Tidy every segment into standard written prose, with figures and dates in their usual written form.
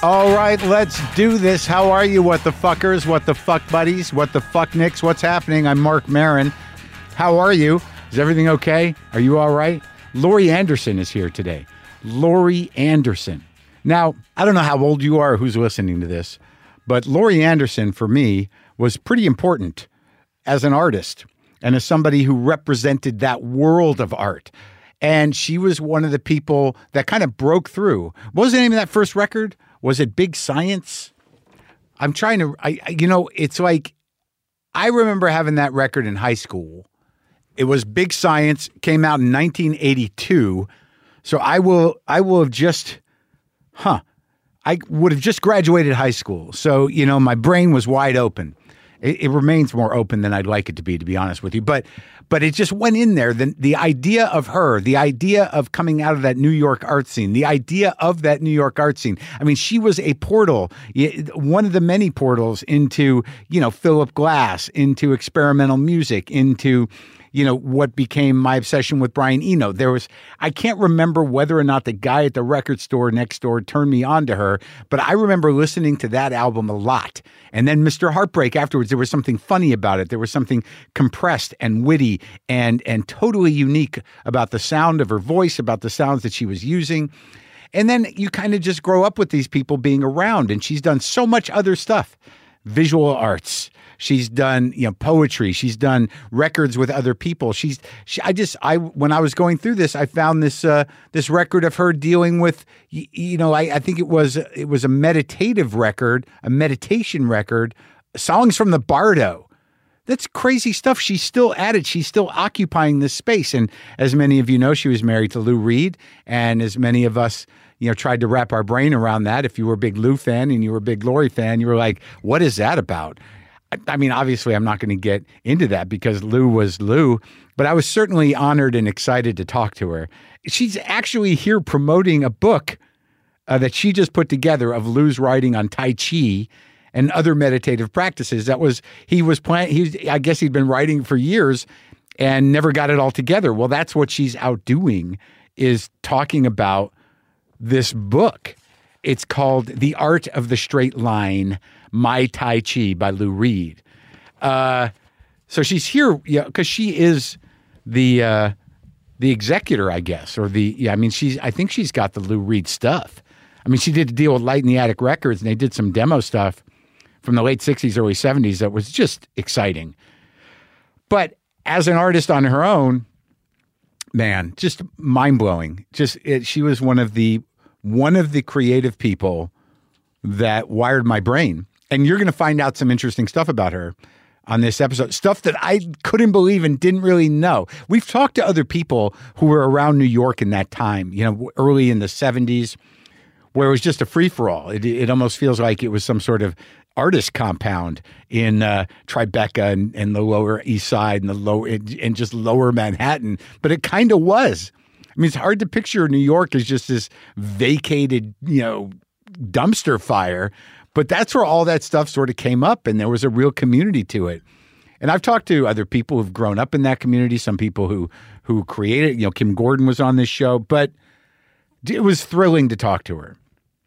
All right, let's do this. How are you, what the fuckers, what the fuck buddies, what the fuck nicks? What's happening? I'm Mark Maron. How are you? Is everything okay? Are you all right? Laurie Anderson is here today. Laurie Anderson. Now, I don't know how old you are or who's listening to this, but Laurie Anderson, for me, was pretty important as an artist and as somebody who represented that world of art. And she was one of the people that kind of broke through. What was the name of that first record? Was it Big Science? I'm trying to, it's like, I remember having that record in high school. It was Big Science, came out in 1982. So I would have just graduated high school. So, my brain was wide open. It remains more open than I'd like it to be honest with you. But it just went in there. The idea of her, the idea of coming out of that New York art scene, the idea of that New York art scene. I mean, she was a portal, one of the many portals into, Philip Glass, into experimental music, into, what became my obsession with Brian Eno. I can't remember whether or not the guy at the record store next door turned me on to her, but I remember listening to that album a lot. And then Mr. Heartbreak afterwards, there was something funny about it. There was something compressed and witty and totally unique about the sound of her voice, about the sounds that she was using. And then you kind of just grow up with these people being around, and she's done so much other stuff. Visual arts. She's done, poetry. She's done records with other people. When I was going through this, I found this record of her dealing with, I think it was a meditative record, a meditation record, songs from the Bardo. That's crazy stuff. She's still at it. She's still occupying this space. And as many of you know, she was married to Lou Reed. And as many of us, tried to wrap our brain around that. If you were a big Lou fan and you were a big Laurie fan, you were like, what is that about? I mean, obviously, I'm not going to get into that because Lou was Lou, but I was certainly honored and excited to talk to her. She's actually here promoting a book that she just put together of Lou's writing on Tai Chi and other meditative practices. I guess he'd been writing for years and never got it all together. Well, that's what she's out doing, is talking about this book. It's called The Art of the Straight Line, My Tai Chi by Lou Reed. So she's here because she is the executor, I guess, or I think she's got the Lou Reed stuff. I mean, she did a deal with Light in the Attic Records, and they did some demo stuff from the late 60s, early 70s that was just exciting. But as an artist on her own, man, just mind-blowing. She was one of the creative people that wired my brain. And you're going to find out some interesting stuff about her on this episode, stuff that I couldn't believe and didn't really know. We've talked to other people who were around New York in that time, early in the 70s, where it was just a free-for-all. It almost feels like it was some sort of artist compound in Tribeca and the Lower East Side and just Lower Manhattan. But it kind of was. I mean, it's hard to picture New York as just this vacated, dumpster fire, but that's where all that stuff sort of came up, and there was a real community to it. And I've talked to other people who've grown up in that community, some people who created it. Kim Gordon was on this show, but it was thrilling to talk to her.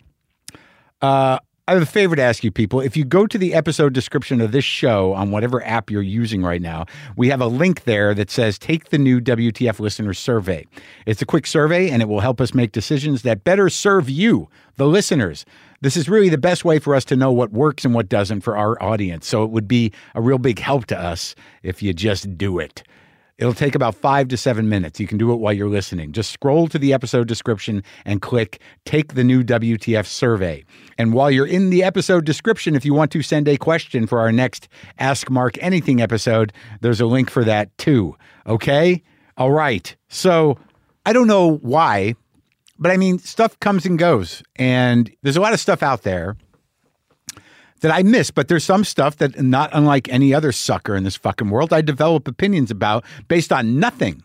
I have a favor to ask you people. If you go to the episode description of this show on whatever app you're using right now, we have a link there that says, take the new WTF listener survey. It's a quick survey, and it will help us make decisions that better serve you, the listeners. This is really the best way for us to know what works and what doesn't for our audience. So it would be a real big help to us if you just do it. It'll take about 5 to 7 minutes. You can do it while you're listening. Just scroll to the episode description and click Take the New WTF Survey. And while you're in the episode description, if you want to send a question for our next Ask Mark Anything episode, there's a link for that too. Okay? All right. So I don't know why, but I mean, stuff comes and goes. And there's a lot of stuff out there that I miss, but there's some stuff that, not unlike any other sucker in this fucking world, I develop opinions about based on nothing.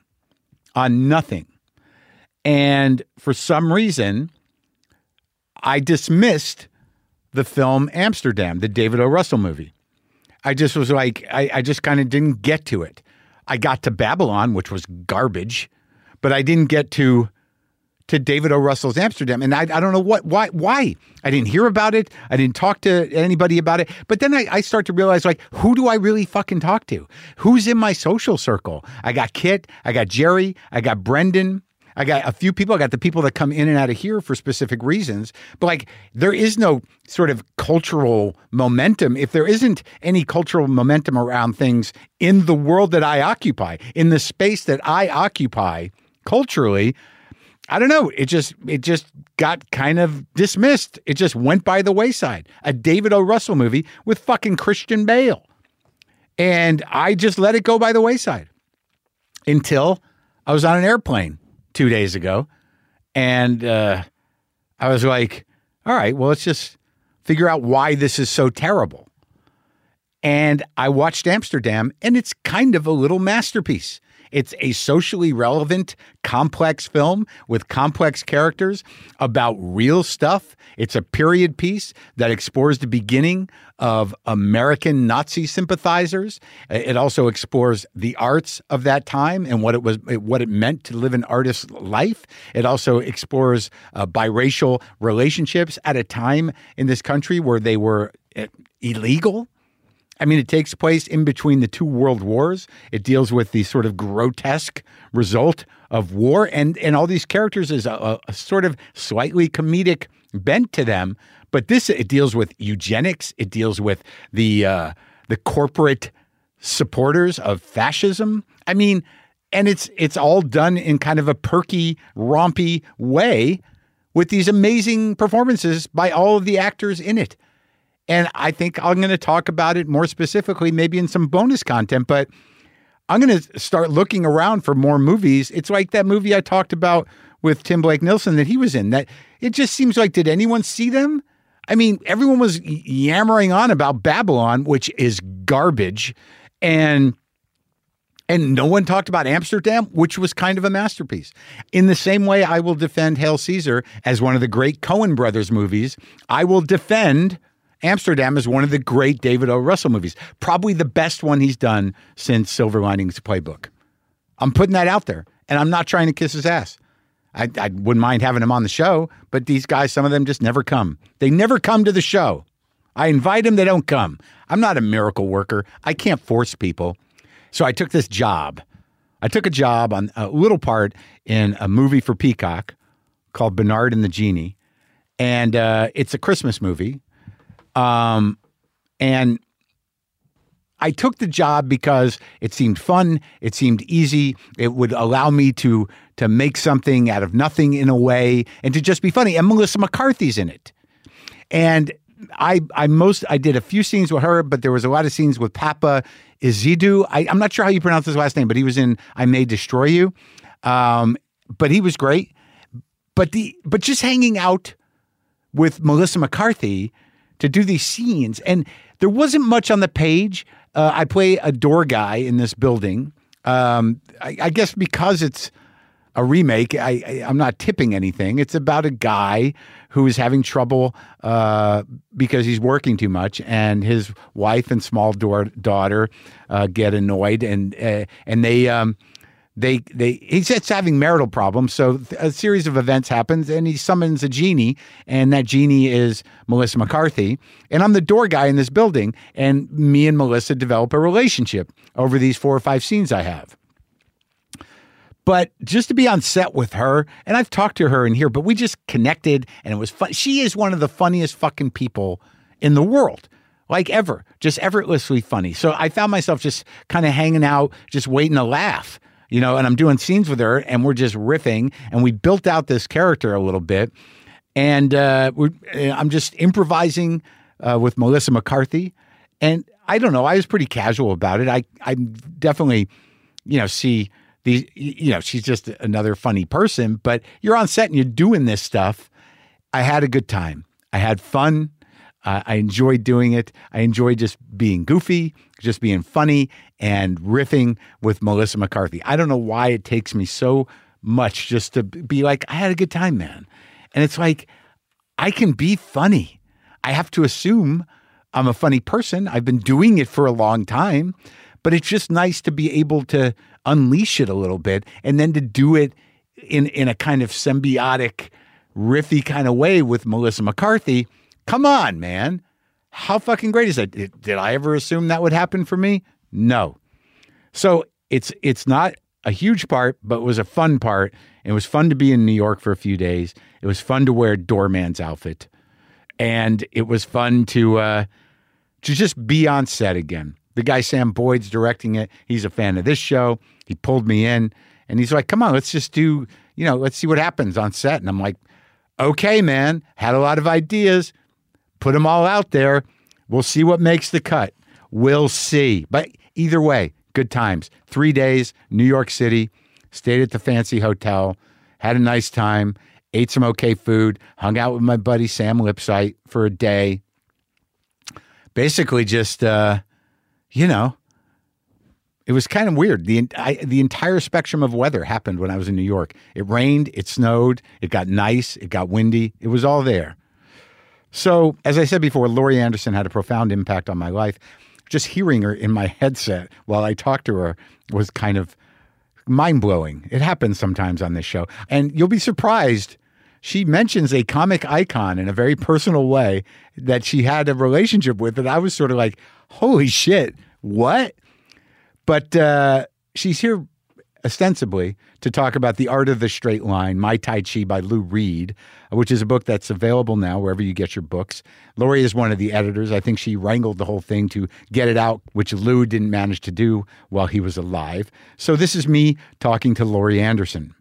And for some reason, I dismissed the film Amsterdam, the David O. Russell movie. I just was like, I just kind of didn't get to it. I got to Babylon, which was garbage, but I didn't get to to David O. Russell's Amsterdam. And I don't know why. I didn't hear about it. I didn't talk to anybody about it. But then I start to realize, like, who do I really fucking talk to? Who's in my social circle? I got Kit. I got Jerry. I got Brendan. I got a few people. I got the people that come in and out of here for specific reasons. But like, there is no sort of cultural momentum. If there isn't any cultural momentum around things in the world that I occupy, in the space that I occupy culturally, I don't know. It just got kind of dismissed. It just went by the wayside. A David O. Russell movie with fucking Christian Bale. And I just let it go by the wayside until I was on an airplane 2 days ago. And I was like, all right, well, let's just figure out why this is so terrible. And I watched Amsterdam, and it's kind of a little masterpiece. It's a socially relevant, complex film with complex characters about real stuff. It's a period piece that explores the beginning of American Nazi sympathizers. It also explores the arts of that time and what it meant to live an artist's life. It also explores biracial relationships at a time in this country where they were illegal. I mean, it takes place in between the two world wars. It deals with the sort of grotesque result of war. And all these characters is a sort of slightly comedic bent to them. But it deals with eugenics. It deals with the corporate supporters of fascism. I mean, and it's all done in kind of a perky, rompy way with these amazing performances by all of the actors in it. And I think I'm going to talk about it more specifically, maybe in some bonus content, but I'm going to start looking around for more movies. It's like that movie I talked about with Tim Blake Nelson that he was in, that it just seems like, did anyone see them? I mean, everyone was yammering on about Babylon, which is garbage. And no one talked about Amsterdam, which was kind of a masterpiece. In the same way I will defend Hail Caesar as one of the great Coen brothers movies, I will defend Amsterdam is one of the great David O. Russell movies, probably the best one he's done since Silver Linings Playbook. I'm putting that out there, and I'm not trying to kiss his ass. I wouldn't mind having him on the show, but these guys, some of them just never come. They never come to the show. I invite them, they don't come. I'm not a miracle worker. I can't force people. So I took this job. I took a job on a little part in a movie for Peacock called Bernard and the Genie, and it's a Christmas movie. And I took the job because it seemed fun. It seemed easy. It would allow me to make something out of nothing in a way and to just be funny. And Melissa McCarthy's in it. And I did a few scenes with her, but there was a lot of scenes with Papa Izidu. I'm not sure how you pronounce his last name, but he was in I May Destroy You. But he was great. But just hanging out with Melissa McCarthy to do these scenes. And there wasn't much on the page. I play a door guy in this building. I guess because it's a remake, I'm not tipping anything. It's about a guy who is having trouble because he's working too much, and his wife and small daughter get annoyed, and he's just having marital problems. So a series of events happens, and he summons a genie, and that genie is Melissa McCarthy. And I'm the door guy in this building, and me and Melissa develop a relationship over these 4 or 5 scenes I have. But just to be on set with her, and I've talked to her in here, but we just connected, and it was fun. She is one of the funniest fucking people in the world. Like ever, just effortlessly funny. So I found myself just kind of hanging out, just waiting to laugh. And I'm doing scenes with her, and we're just riffing, and we built out this character a little bit, and I'm just improvising with Melissa McCarthy, and I don't know, I was pretty casual about it. I definitely, see these, she's just another funny person, but you're on set and you're doing this stuff. I had a good time. I had fun. I enjoyed doing it. I enjoyed just being goofy, just being funny, and riffing with Melissa McCarthy. I don't know why it takes me so much just to be like, I had a good time, man. And it's like, I can be funny. I have to assume I'm a funny person. I've been doing it for a long time, but it's just nice to be able to unleash it a little bit and then to do it in a kind of symbiotic, riffy kind of way with Melissa McCarthy. Come on, man. How fucking great is that? Did I ever assume that would happen for me? No. So it's not a huge part, but it was a fun part. It was fun to be in New York for a few days. It was fun to wear doorman's outfit. And it was fun to just be on set again. The guy Sam Boyd's directing it. He's a fan of this show. He pulled me in and he's like, come on, let's just do, let's see what happens on set. And I'm like, okay, man, had a lot of ideas, put them all out there. We'll see what makes the cut. We'll see. But either way, good times. 3 days, New York City, stayed at the fancy hotel, had a nice time, ate some okay food, hung out with my buddy Sam Lipsyte for a day. Basically just, it was kind of weird. The entire spectrum of weather happened when I was in New York. It rained, it snowed, it got nice, it got windy. It was all there. So, as I said before, Laurie Anderson had a profound impact on my life. Just hearing her in my headset while I talked to her was kind of mind-blowing. It happens sometimes on this show. And you'll be surprised. She mentions a comic icon in a very personal way that she had a relationship with. And I was sort of like, holy shit, what? But she's here ostensibly to talk about The Art of the Straight Line, My Tai Chi by Lou Reed, which is a book that's available now wherever you get your books. Laurie is one of the editors. I think she wrangled the whole thing to get it out, which Lou didn't manage to do while he was alive. So this is me talking to Laurie Anderson.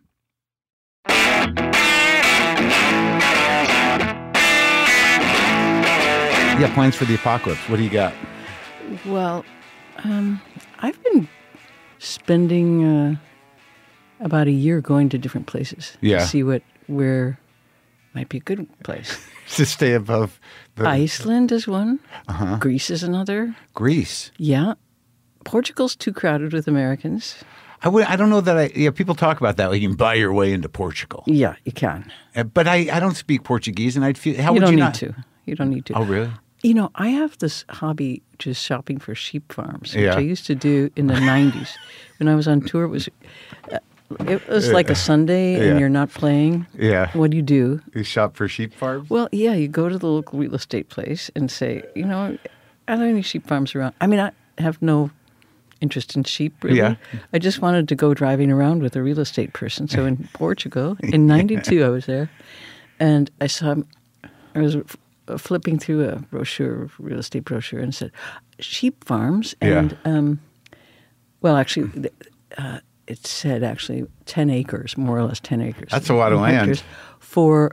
Yeah, plans for the apocalypse. What do you got? Well, I've been spending about a year going to different places to see where might be a good place. To stay above the... Iceland is one. Uh-huh. Greece is another. Greece? Yeah. Portugal's too crowded with Americans. I don't know that people talk about that. Like you can buy your way into Portugal. Yeah, you can. But I don't speak Portuguese, and I'd feel... How you would don't you need not? to. You don't need to. Oh, really? I have this hobby, just shopping for sheep farms, which Yeah. I used to do in the 90s. When I was on tour, it was like a Sunday and Yeah. you're not playing. Yeah. What do you do? You shop for sheep farms? Well, yeah, you go to the local real estate place and say, are there any sheep farms around? I mean, I have no interest in sheep, really. Yeah. I just wanted to go driving around with a real estate person. So in Portugal, in 92, I was there, and I was flipping through a real estate brochure, and it said, sheep farms, and, well, actually, it said 10 acres, more or less 10 acres. That's a lot of land. For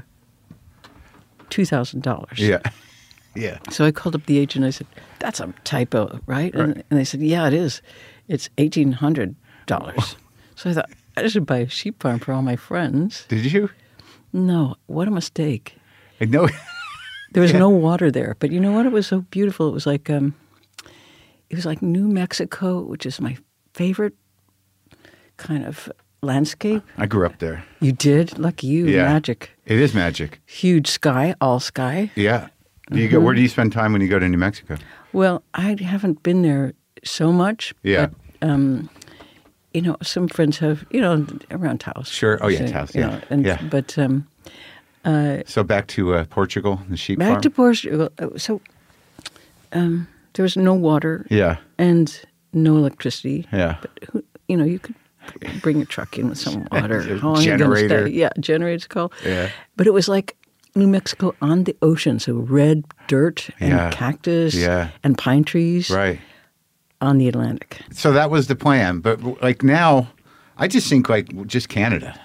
$2,000. Yeah. Yeah. So I called up the agent. I said, "That's a typo, right?" And they said, "Yeah, it is. It's $1,800." So I thought I should buy a sheep farm for all my friends. Did you? No, what a mistake! I know. There was no water there, but you know what? It was so beautiful. It was like New Mexico, which is my favorite kind of landscape. I grew up there. You did? Lucky you. Yeah. Magic. It is magic. Huge sky, all sky. Yeah. Do you go? Where do you spend time when you go to New Mexico? Well, I haven't been there so much. Yeah. But, some friends have, around Taos. Sure. Oh, yeah, Taos, yeah. Yeah. But So back to Portugal, the sheep back farm? to Portugal. So there was no water. Yeah. And no electricity. Yeah. But you could bring a truck in with some water. A How long are you gonna generator. stay? Yeah, generator's called. Yeah. But it was like New Mexico on the ocean, so red dirt and cactus and pine trees Right. on the Atlantic. So that was the plan. But like now, I just think just Canada.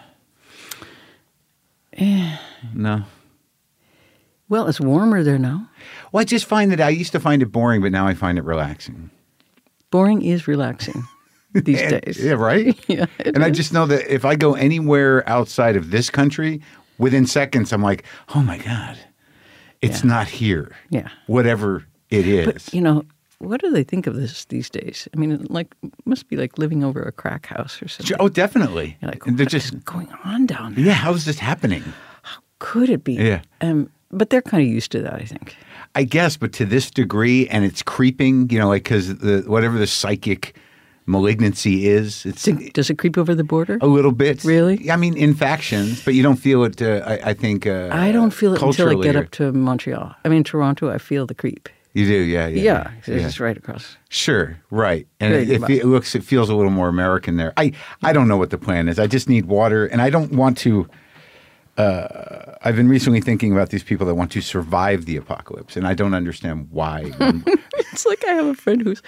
No. Well, it's warmer there now. Well, I just find that I used to find it boring, but now I find it relaxing. Boring is relaxing these days. Yeah, right? Yeah, and I just know that if I go anywhere outside of this country, within seconds, I'm like, oh my God, it's not here. Yeah. Whatever it is. But, what do they think of this these days? I mean, it must be like living over a crack house or something. Oh, definitely. You're like, And what is going on down there? Yeah, how is this happening? How could it be? Yeah. But they're kind of used to that, I think. I guess, but to this degree, and it's creeping, because whatever the psychic malignancy is. It's Does it creep over the border? a little bit. Really? I mean, in factions, but you don't feel it, I think, I don't feel it until I culturally get or- up to Montreal. I mean, Toronto, I feel the creep. You do, yeah. Yeah, it's right across. Sure, right. And Very it, good. it feels a little more American there. I don't know what the plan is. I just need water, and I don't want to. I've been recently thinking about these people that want to survive the apocalypse, and I don't understand why. It's like I have a friend who's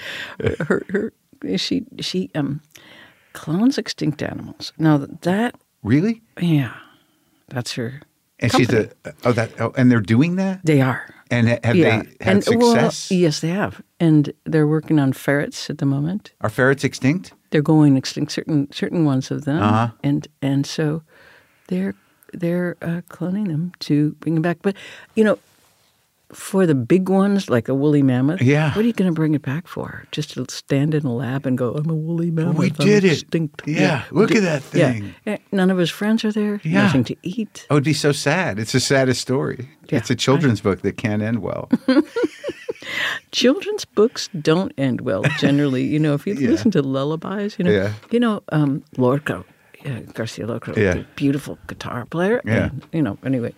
she clones extinct animals. Now that Really? yeah, that's her. And company. and they're doing that. They are. And have Yeah. they had success? Well, yes, they have, and they're working on ferrets at the moment. Are ferrets extinct? They're going extinct, certain ones of them, Uh-huh. and so they're cloning them to bring them back. But for the big ones like a woolly mammoth, Yeah. what are you going to bring it back for? Just to stand in a lab and go, "I'm a woolly mammoth. We I'm did it. extinct." Yeah, look at that thing. Yeah. None of his friends are there. Yeah. Nothing to eat. Oh, it'd be so sad. It's the saddest story. Yeah. It's a children's book that can't end well. Children's books don't end well generally. If you Yeah. listen to lullabies, Yeah. Lorca, Garcia Lorca, Yeah. the beautiful guitar player, Yeah. and, anyway,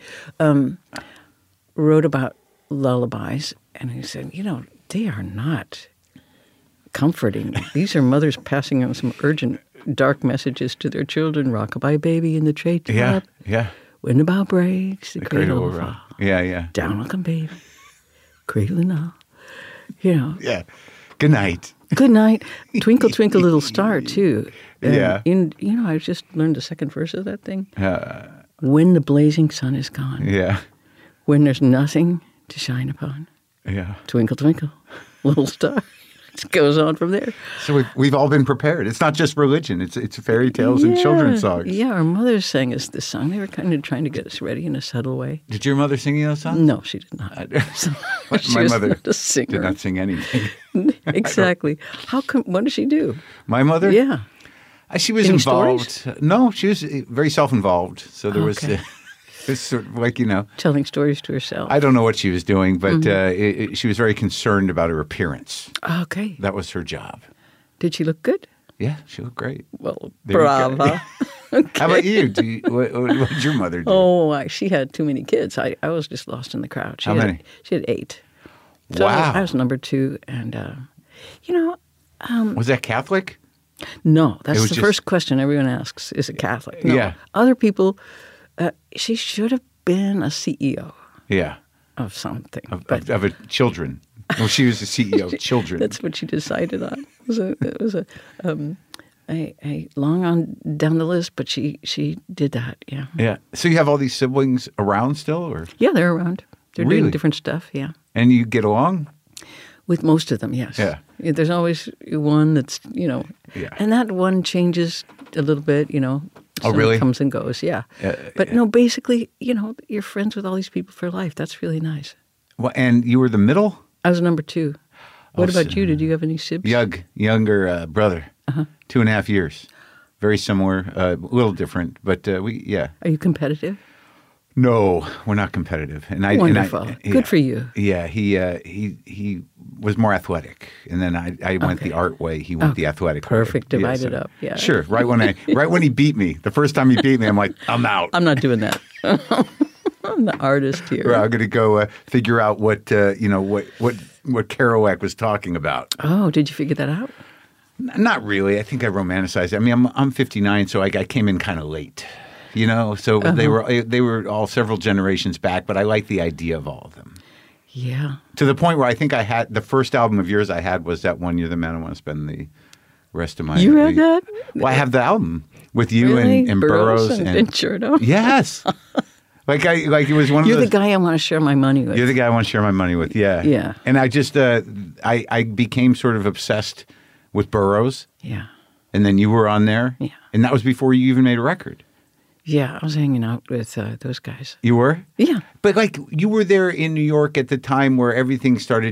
wrote about lullabies, and he said, they are not comforting. These are mothers passing on some urgent, dark messages to their children. Rockabye baby in the tray top. Yeah, yeah. When the bow breaks, the cradle Cradle will will fall. roll. Yeah, yeah. Down will come baby, cradle and all. Yeah. Good night. Good night. Twinkle, twinkle, little star, too. Yeah. I just learned the second verse of that thing. When the blazing sun is gone, Yeah. when there's nothing to shine upon, Yeah. twinkle, twinkle, little star. It goes on from there. So we've all been prepared. It's not just religion. It's fairy tales and children's songs. Yeah, our mothers sang us this song. They were kind of trying to get us ready in a subtle way. Did your mother sing you those songs? No, she did not. She My was mother not a singer. did not sing anything. Exactly. How come? What did she do? My mother? Yeah. She was Any involved. stories? No, she was very self-involved. So there was, Okay. it's sort of like, Telling stories to herself. I don't know what she was doing, but Mm-hmm. she was very concerned about her appearance. Okay. That was her job. Did she look good? Yeah, she looked great. Well, There you go. brava. How about you? What did your mother do? Oh, she had too many kids. I was just lost in the crowd. How many? She had 8. So Wow. I was number 2, and Was that Catholic? no, that's was the just- first question everyone asks: is it Catholic? No. Yeah. Other people, she should have been a CEO Yeah. of something. Of a children. Well, she was the CEO of children. That's what she decided on. It was a long on down the list, but she did that. Yeah. Yeah. So you have all these siblings around still, or Yeah, they're around. They're Really? doing different stuff. Yeah. and you get along? With most of them, yes. Yeah. There's always one that's, Yeah. and that one changes a little bit, Oh, Someone really? comes and goes, yeah. But no, basically, you're friends with all these people for life. That's really nice. Well, and you were the middle? I was number 2. What Oh, about you? Did you have any sibs? Younger brother. 2.5 years. Very similar, a little different, but yeah. Are you competitive? No, we're not competitive. And Wonderful. yeah. Good for you. Yeah, he was more athletic, and then I went the art way. He went the athletic way. Perfect. Divided up. Yeah. Sure. Right when he beat me, the first time he beat me, I'm like, I'm out. I'm not doing that. I'm the artist here. I'm going to go figure out what Kerouac was talking about. Oh, did you figure that out? Not really. I think I romanticized it. I mean, I'm 59, so I came in kind of late. So they were all several generations back, but I like the idea of all of them. Yeah. To the point where I think I had the first album of yours I had was that One You're the Man I Want to Spend the rest of my You had that? Well, I have the album with you Really? and Burroughs and Cherno? yes, like it was one You're of the those. guy I want to share my money with. You're the guy I want to share my money with. Yeah, Yeah. And I just I became sort of obsessed with Burroughs, Yeah. and then you were on there, Yeah. and that was before you even made a record. Yeah, I was hanging out with those guys. You were? Yeah. But you were there in New York at the time where everything started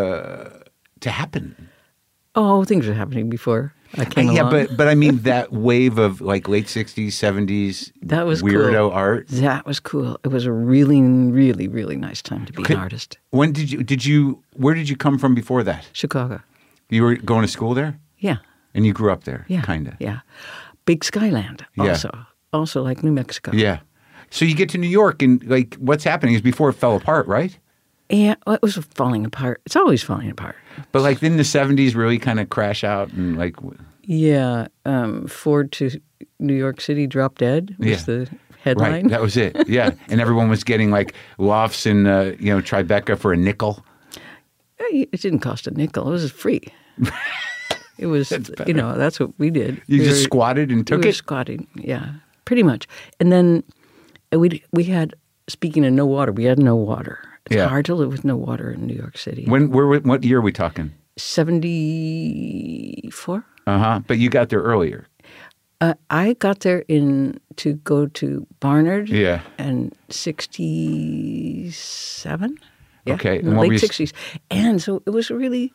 to happen. Oh, things were happening before I came Yeah, along. but I mean that wave of late 60s, 70s that was weirdo cool. art. That was cool. It was a really, really, really nice time to be an artist. When where did you come from before that? Chicago. You were going to school there? Yeah. And you grew up there, Yeah. kind of. Yeah. Big Skyland Yeah. also. Also like New Mexico. Yeah. So you get to New York, and like, what's happening is before it fell apart, right? Yeah, well, it was falling apart. It's always falling apart. But like, then the 70s really kind of crash out, and like, Yeah. Ford to New York City Drop Dead was the headline. right, that was it. Yeah, and everyone was getting like lofts in Tribeca for a nickel. It didn't cost a nickel. It was free. It was, that's what we did. You We just were- squatted and took we were it. squatting, yeah, pretty much. And then we had, speaking of no water, we had no water. It's Yeah. hard to live with no water in New York City. What year are we talking? 74? But you got there earlier. I got there to go to Barnard. Yeah. And 67. Yeah, Okay, in and the what were late you 60s. And so it was really,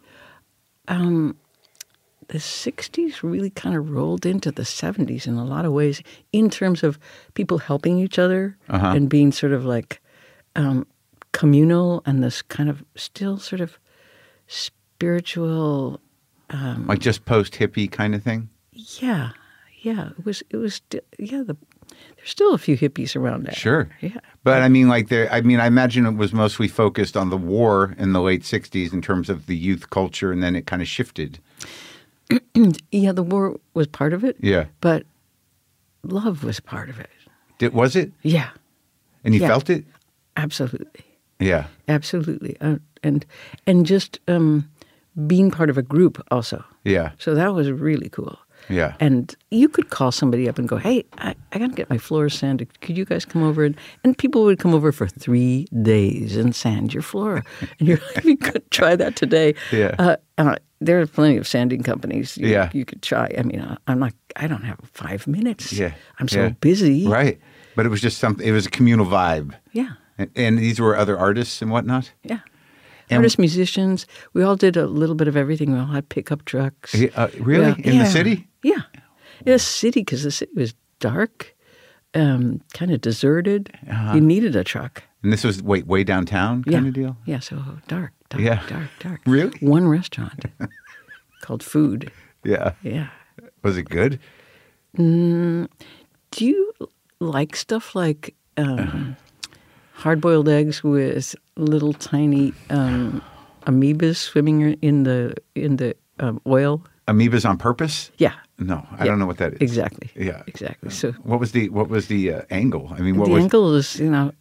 the 60s really kind of rolled into the 70s in a lot of ways in terms of people helping each other and being sort of like communal and this kind of still sort of spiritual. Like just post hippie kind of thing. Yeah. It was there's still a few hippies around there. Sure. Yeah. But I mean, like I imagine it was mostly focused on the war in the late 60s in terms of the youth culture, and then it kind of shifted. Yeah, the war was part of it. Yeah. But love was part of it. Was it? Yeah. And you Yeah. felt it? Absolutely. Yeah. Absolutely. And just being part of a group also. Yeah. So that was really cool. Yeah. And you could call somebody up and go, hey, I got to get my floors sanded. Could you guys come over? And people would come over for 3 days and sand your floor. And you're like, you could try that today. Yeah. There are plenty of sanding companies Yeah. you could try. I mean, I don't have 5 minutes. Yeah. I'm so Yeah. busy. Right. But it was just something, it was a communal vibe. Yeah. And these were other artists and whatnot? Yeah. And- Artists, musicians, we all did a little bit of everything. We all had pickup trucks. Really? Yeah. In the city? Yeah. In the city, because the city was dark, kind of deserted. You needed a truck. And this was, way downtown kind of deal? Yeah, so dark. Yeah. Dark. Really? One restaurant called Food. Yeah. Yeah. Was it good? Do you like stuff like hard-boiled eggs with little tiny amoebas swimming in the oil? Amoebas on purpose? Yeah. No, I don't know what that is. Exactly. Yeah. Exactly. So What was the angle? I mean, what the was angle is,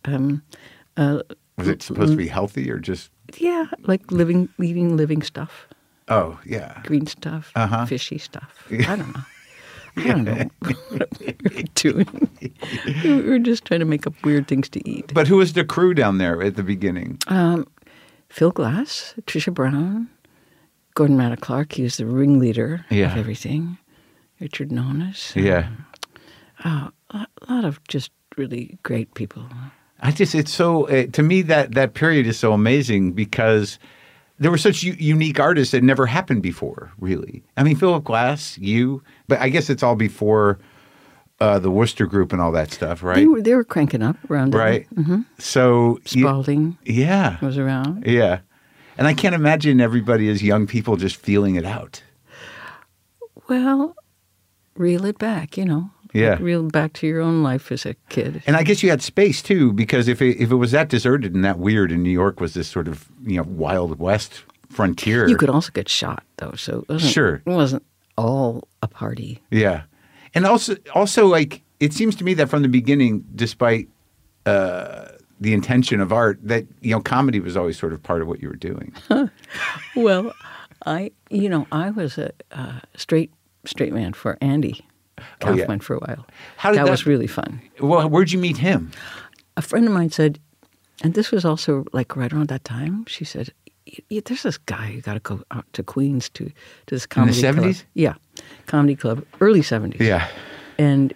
was it supposed to be healthy or just? yeah, like eating living stuff, Oh, yeah. green stuff, fishy stuff. I don't know. I don't know what we were doing. We were just trying to make up weird things to eat. But who was the crew down there at the beginning? Phil Glass, Trisha Brown, Gordon Matta Clark. He was the ringleader Yeah. of everything. Richard Nonis. Yeah. A lot of just really great people. It's so, to me, that period is so amazing because there were such unique artists that never happened before, really. I mean, Philip Glass, but I guess it's all before the Worcester Group and all that stuff, right? They were cranking up around Right. Mm-hmm. So, Spalding yeah. was around. Yeah. And I can't imagine everybody as young people just feeling it out. Well, reel it back, Yeah. Like reel back to your own life as a kid. And I guess you had space too, because if it was that deserted and that weird, and New York was this sort of Wild West frontier. You could also get shot, though, so it wasn't all a party. Yeah, and also like it seems to me that from the beginning, despite the intention of art, that comedy was always sort of part of what you were doing. Well, I was a straight man for Andy Kaufman for a while. That was really fun. Well, where'd you meet him? A friend of mine said, and this was also like right around that time, she said, there's this guy you got to go out to Queens to this comedy In the club. 70s? Yeah, comedy club, early 70s. Yeah. And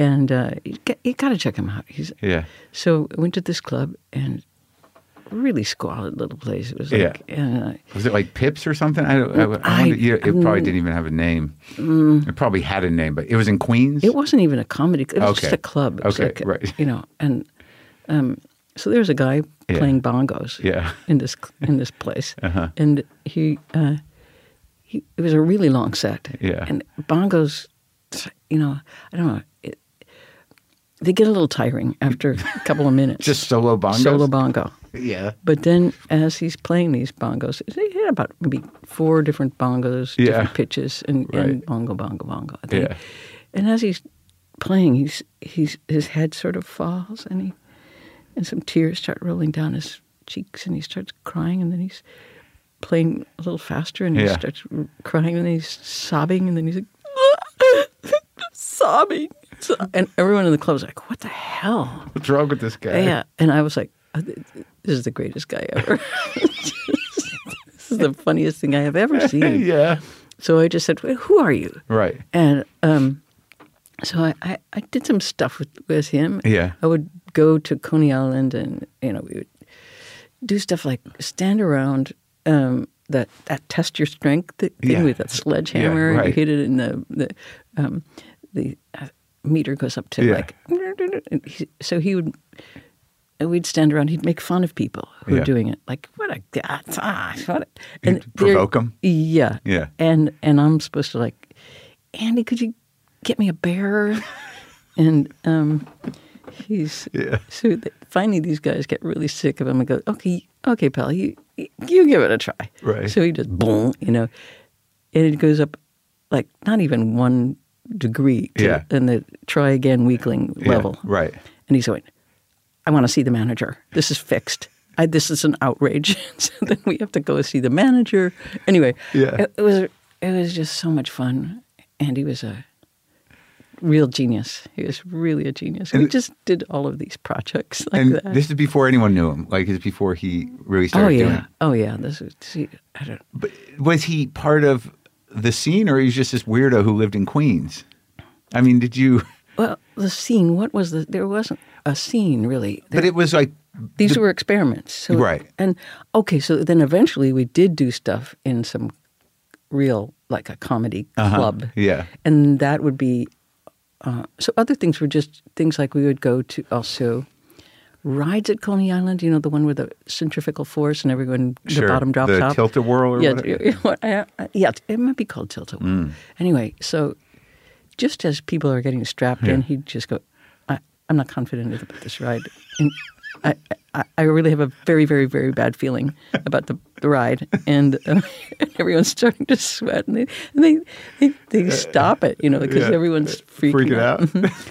you got to check him out. Yeah. So I went to this club and really squalid little place. It was like, was it like Pips or something? I wonder, it probably didn't even have a name. It probably had a name, but it was in Queens. It wasn't even a comedy. It was Okay. just a club. It was Okay, right. And so there's a guy playing bongos. Yeah. In this place, and he it was a really long set. Yeah. And bongos, I don't know. They get a little tiring after a couple of minutes. Just solo bongos? Solo bongo. Yeah. But then as he's playing these bongos, he had about maybe 4 different bongos, different pitches, and bongo, I think. Yeah. And as he's playing, his head sort of falls, and some tears start rolling down his cheeks, and he starts crying, and then he's playing a little faster, and he starts crying, and then he's sobbing, and then he's like, sobbing. And everyone in the club was like, what the hell? What's wrong with this guy? Yeah. And I was like, this is the greatest guy ever. This is the funniest thing I have ever seen. Yeah. So I just said, well, who are you? Right. And so I did some stuff with him. Yeah. I would go to Coney Island, and, we would do stuff like stand around that test your strength thing with that sledgehammer. Yeah, right. You hit it in the meter goes up to like. So we'd stand around. He'd make fun of people who were doing it. Like, and provoke them. Yeah. Yeah. And I'm supposed to like, Andy, could you get me a bear? And so finally these guys get really sick of him and go, okay, pal, you give it a try. Right. So he just boom, and it goes up like not even 1 degree in the try again weakling level. Right. And he's going, I want to see the manager. This is fixed. This is an outrage. So then we have to go see the manager. Anyway, it was just so much fun. And he was a real genius. He was really a genius. And we just did all of these projects like that. And this is before anyone knew him. Like, it's before he really started doing it. Oh, yeah. I don't. But was he part of the scene, or he's just this weirdo who lived in Queens? I mean, did you? Well, the scene. There wasn't a scene really. But it was like these were experiments. So, right. And okay, so then eventually we did do stuff in some real, like a comedy club. Yeah. And that would be. So other things were just things like we would go to also rides at Coney Island, the one with the centrifugal force and everyone, the bottom drops out. The tilt-a-whirl or whatever? Yeah, it might be called tilt-a-whirl. Anyway, so just as people are getting strapped in, he'd just go, I'm not confident about this ride. And I really have a very, very, very bad feeling about the ride. And everyone's starting to sweat. And they stop it, because everyone's freaking out.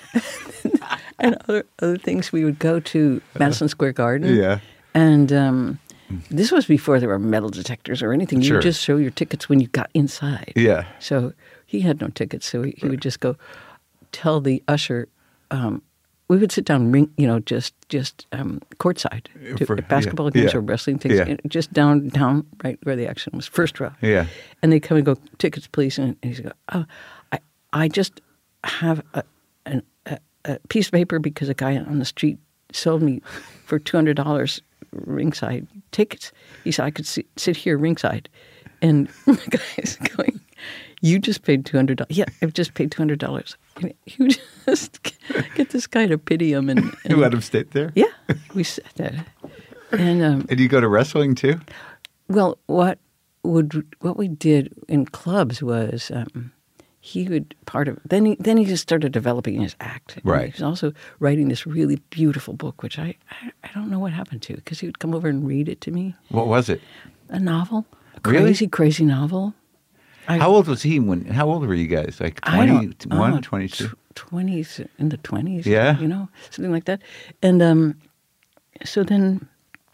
And other things, we would go to Madison Square Garden. Yeah. And this was before there were metal detectors or anything. You would just show your tickets when you got inside. Yeah. So he had no tickets, so he would just go tell the usher. We would sit down, just courtside to basketball games or wrestling things, just down right where the action was, first row. Yeah. And they'd come and go, tickets, please. And he'd go, oh, I just have a piece of paper because a guy on the street sold me for $200 ringside tickets. He said I could sit here ringside. And the guy's going, you just paid $200. Yeah, I've just paid $200. And you just get this guy to pity him. And you let him stay there? Yeah, we sat there. And you go to wrestling too? Well, what we did in clubs was he would then he just started developing his act. Right. He was also writing this really beautiful book, which I don't know what happened to, because he would come over and read it to me. What was it? A novel. A really? crazy novel. How old was he how old were you guys? Like 21, 22? 20s, in the 20s. Yeah. Something like that. And so then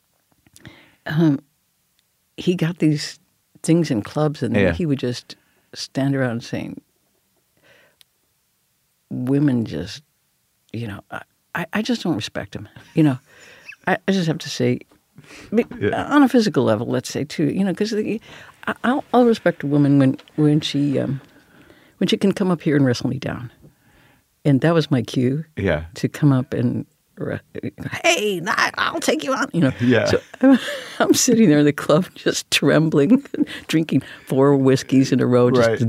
he got these things in clubs, and then he would just stand around saying, women just, I just don't respect them. I just have to say, on a physical level, let's say too, because I'll respect a woman when she can come up here and wrestle me down, and that was my cue. Yeah. To come up and hey, I'll take you on. Yeah. So I'm sitting there in the club, just trembling, drinking 4 whiskeys in a row. Just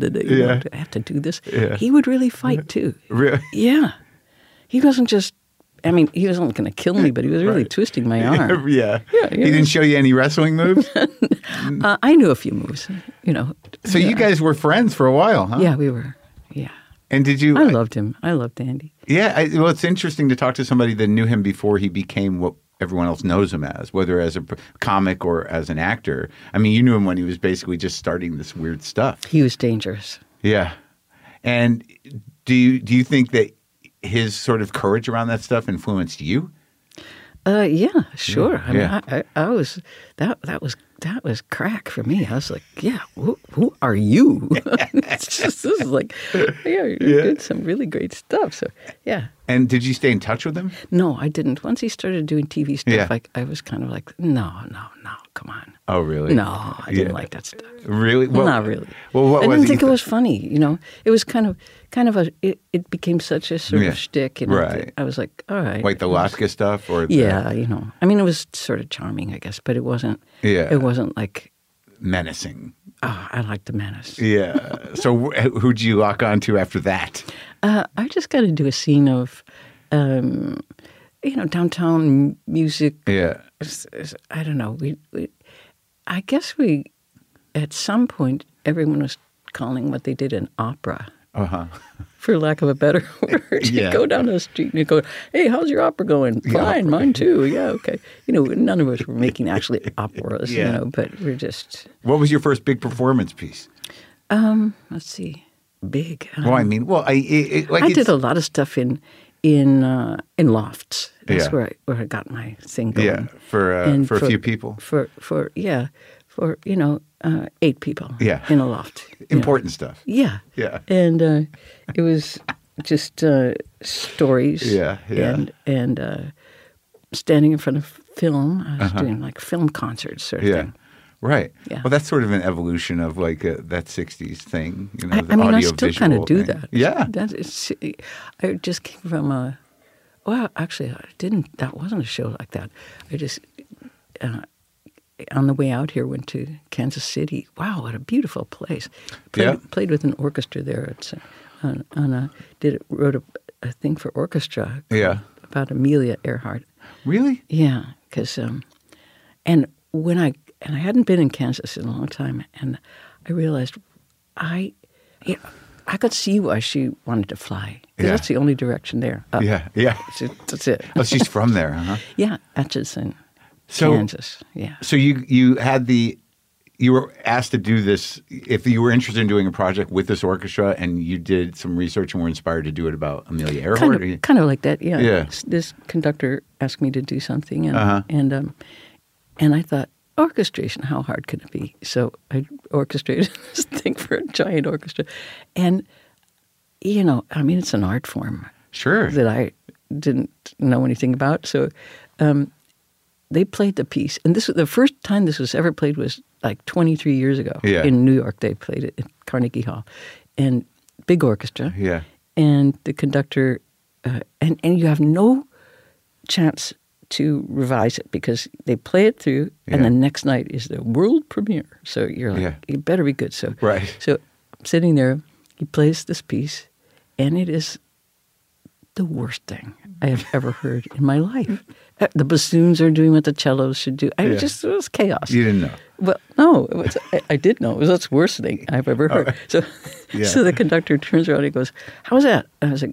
I have to do this. Yeah. He would really fight too. Really? Yeah. He wasn't just I mean, he wasn't going to kill me, but he was really twisting my arm. Yeah. Yeah, He didn't show you any wrestling moves? I knew a few moves, you know. So you guys were friends for a while, huh? Yeah, we were. Yeah. And did you? I loved him. I loved Andy. Yeah. Well, it's interesting to talk to somebody that knew him before he became what everyone else knows him as, whether as a comic or as an actor. I mean, you knew him when he was basically just starting this weird stuff. He was dangerous. Yeah. And do you think that his sort of courage around that stuff influenced you? Yeah, sure. Yeah. I mean, I was that was crack for me. I was like, yeah, who are you? It's just this is like, yeah, you did some really great stuff. So yeah. And did you stay in touch with him? No, I didn't. Once he started doing TV stuff, Yeah. I was kind of like, no, come on. Oh, really? No, I didn't like that stuff. Really? Well, not really. Well, what I was didn't it think you it was funny. You know, it was kind of it became such a sort Yeah. of shtick. You know, Right. that I was like, all right. like the Alaska stuff, or Yeah, you know. I mean, it was sort of charming, I guess, but it wasn't. Yeah. It wasn't like, menacing? oh, I like the menace. Yeah. So who'd you lock on to after that? I just got to do a scene of, you know, downtown music. Yeah. I don't know. I guess at some point, everyone was calling what they did an opera. Uh-huh. For lack of a better word. Yeah. You go down the street and you go, hey, how's your opera going? Fine, mine too. Yeah, okay. You know, none of us were making actually operas, Yeah. you know, but we're just, What was your first big performance piece? let's see, big. Well, I mean, I did a lot of stuff in lofts. That's Yeah. where I got my thing going. Yeah, for And a few people. For you know, 8 people. Yeah. In a loft. you know. Important stuff. Yeah. Yeah. And it was just stories. Yeah, yeah. And standing in front of film. I was doing like film concerts sort of Yeah. thing. Right. Yeah. Well, that's sort of an evolution of like that 60s thing. You know, the I mean, I audio still kind of visual do thing. that. Yeah. I just came from well, actually, I didn't. That wasn't a show like that. I just, on the way out here, went to Kansas City. Wow, what a beautiful place. Played with an orchestra there. It's wrote a thing for orchestra. Yeah. About Amelia Earhart. Really? Yeah, because and I hadn't been in Kansas in a long time, and I realized I could see why she wanted to fly. 'Cause Yeah. that's the only direction there. Up. Yeah. Yeah. That's it. Oh, she's from there, huh? Yeah, Atchison, So- Kansas. Yeah. So you were asked to do this, if you were interested in doing a project with this orchestra, and you did some research and were inspired to do it about Amelia Earhart? Kind of like that. Yeah. Yeah. This conductor asked me to do something, and Uh-huh. and I thought, orchestration, how hard can it be? So I orchestrated this thing for a giant orchestra. And, you know, I mean, it's an art form. Sure. That I didn't know anything about. So they played the piece. And the first time this was ever played was like 23 years ago. Yeah. In New York, they played it at Carnegie Hall. And big orchestra. Yeah. And the conductor, and you have no chance to revise it because they play it through, and the next night is the world premiere. So you're like, you better be good. So Right. So I'm sitting there, he plays this piece, and it is the worst thing I have ever heard in my life. The bassoons are doing what the cellos should do. It was chaos. You didn't know. Well, no, I did know. It was the worst thing I've ever heard. So, so the conductor turns around and he goes, "How's that?" And I was like,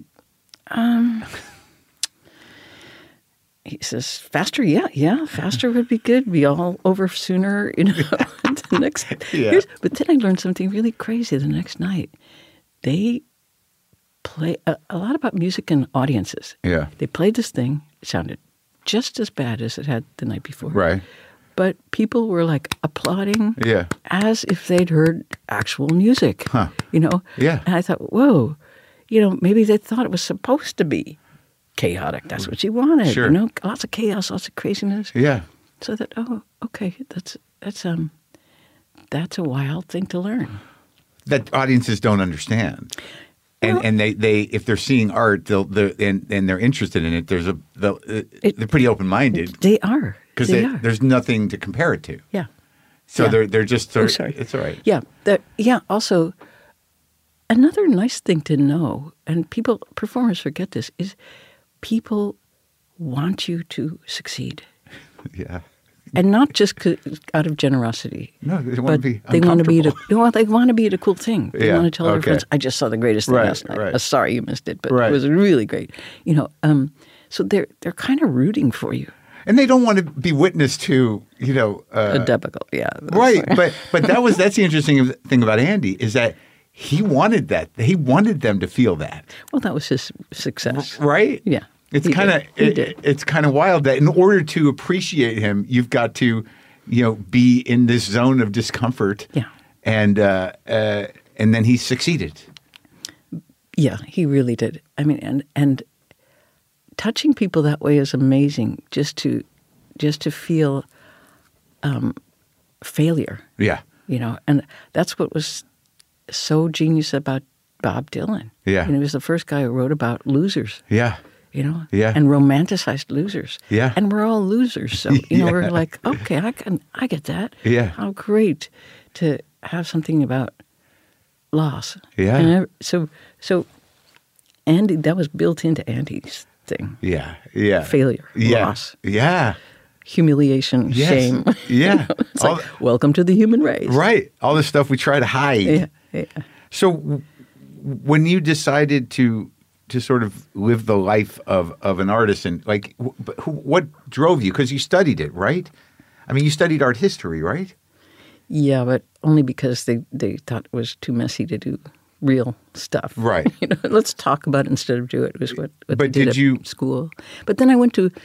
He says, "Faster, yeah, faster would be good. Be all over sooner, you know." The next, but then I learned something really crazy the next night. They play a lot about music and audiences. Yeah. They played this thing. It sounded just as bad as it had the night before. Right. But people were like applauding Yeah. as if they'd heard actual music, you know? Yeah. And I thought, whoa, you know, maybe they thought it was supposed to be chaotic. That's what she wanted, Sure. you know? Lots of chaos, lots of craziness. Yeah. So I thought, oh, okay, that's a wild thing to learn. That audiences don't understand. And they if they're seeing art, and they're interested in it. They're pretty open minded. They are Because there's nothing to compare it to. Yeah. So Yeah. they're just. Oh, sorry. It's all right. Yeah. Also, another nice thing to know, and performers forget this, is people want you to succeed. Yeah. And not just out of generosity. No, they want to be they want to be uncomfortable. they want to be at a cool thing. They Yeah, want to tell their okay. friends, "I just saw the greatest thing Right, last night." right. Sorry you missed it, but Right. it was really great. So they're kind of rooting for you. And they don't want to be witness to, A debacle, yeah. that's right. fine. But that's the interesting thing about Andy is that he wanted that. He wanted them to feel that. Well, that was his success. Right? Yeah. It's he kind of did. it's kind of wild that in order to appreciate him, you've got to, be in this zone of discomfort. Yeah. And then he succeeded. Yeah, he really did. I mean, and touching people that way is amazing. Just to feel failure. Yeah. And that's what was so genius about Bob Dylan. Yeah. He was the first guy who wrote about losers. Yeah. Yeah. And romanticized losers. Yeah. And we're all losers. So, Yeah. we're like, okay, I get that. Yeah. How great to have something about loss. Yeah. And so Andy, that was built into Andy's thing. Yeah. Yeah. Failure, Yeah. loss, Yeah. humiliation, Yes. shame. Yeah. It's like, welcome to the human race. Right. All the stuff we try to hide. Yeah. Yeah. So when you decided to sort of live the life of an artist, and like, what drove you? Because you studied it, right? I mean, you studied art history, right? Yeah, but only because they thought it was too messy to do real stuff. Right. Let's talk about it instead of do it. Was what But they did did at you- school? But then I went to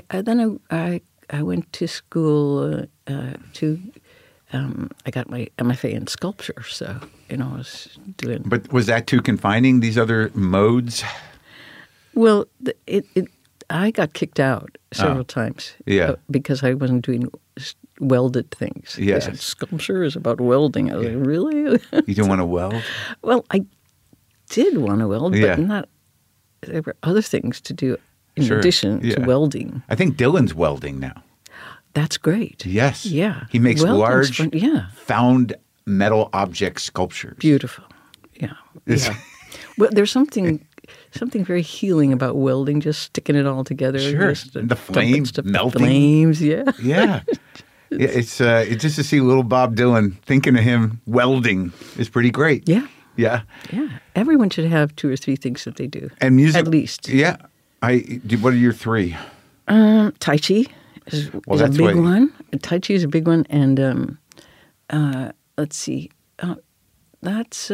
I went to school to I got my MFA in sculpture, so I was doing. But was that too confining, these other modes? Well, I got kicked out several times. Yeah. Because I wasn't doing welded things. They Yes. said, sculpture is about welding. I was like, really? You didn't want to weld? Well, I did want to weld, Yeah. but not. There were other things to do in Sure. addition Yeah. to welding. I think Dylan's welding now. That's great. Yes. Yeah. He makes Welding's large, fun. Yeah. found metal object sculptures. Beautiful. Yeah. It's- Yeah. Well, there's something very healing about welding, just sticking it all together. Sure. Just The dumping flames stuff- melting. Flames, yeah. Yeah. Yeah, it's just to see little Bob Dylan, thinking of him welding is pretty great. Yeah. Yeah. Yeah. Everyone should have 2 or 3 things that they do. And music. At least. Yeah. What are your 3? Tai Chi is a that's big what- one. Tai Chi is a big one. And let's see. That's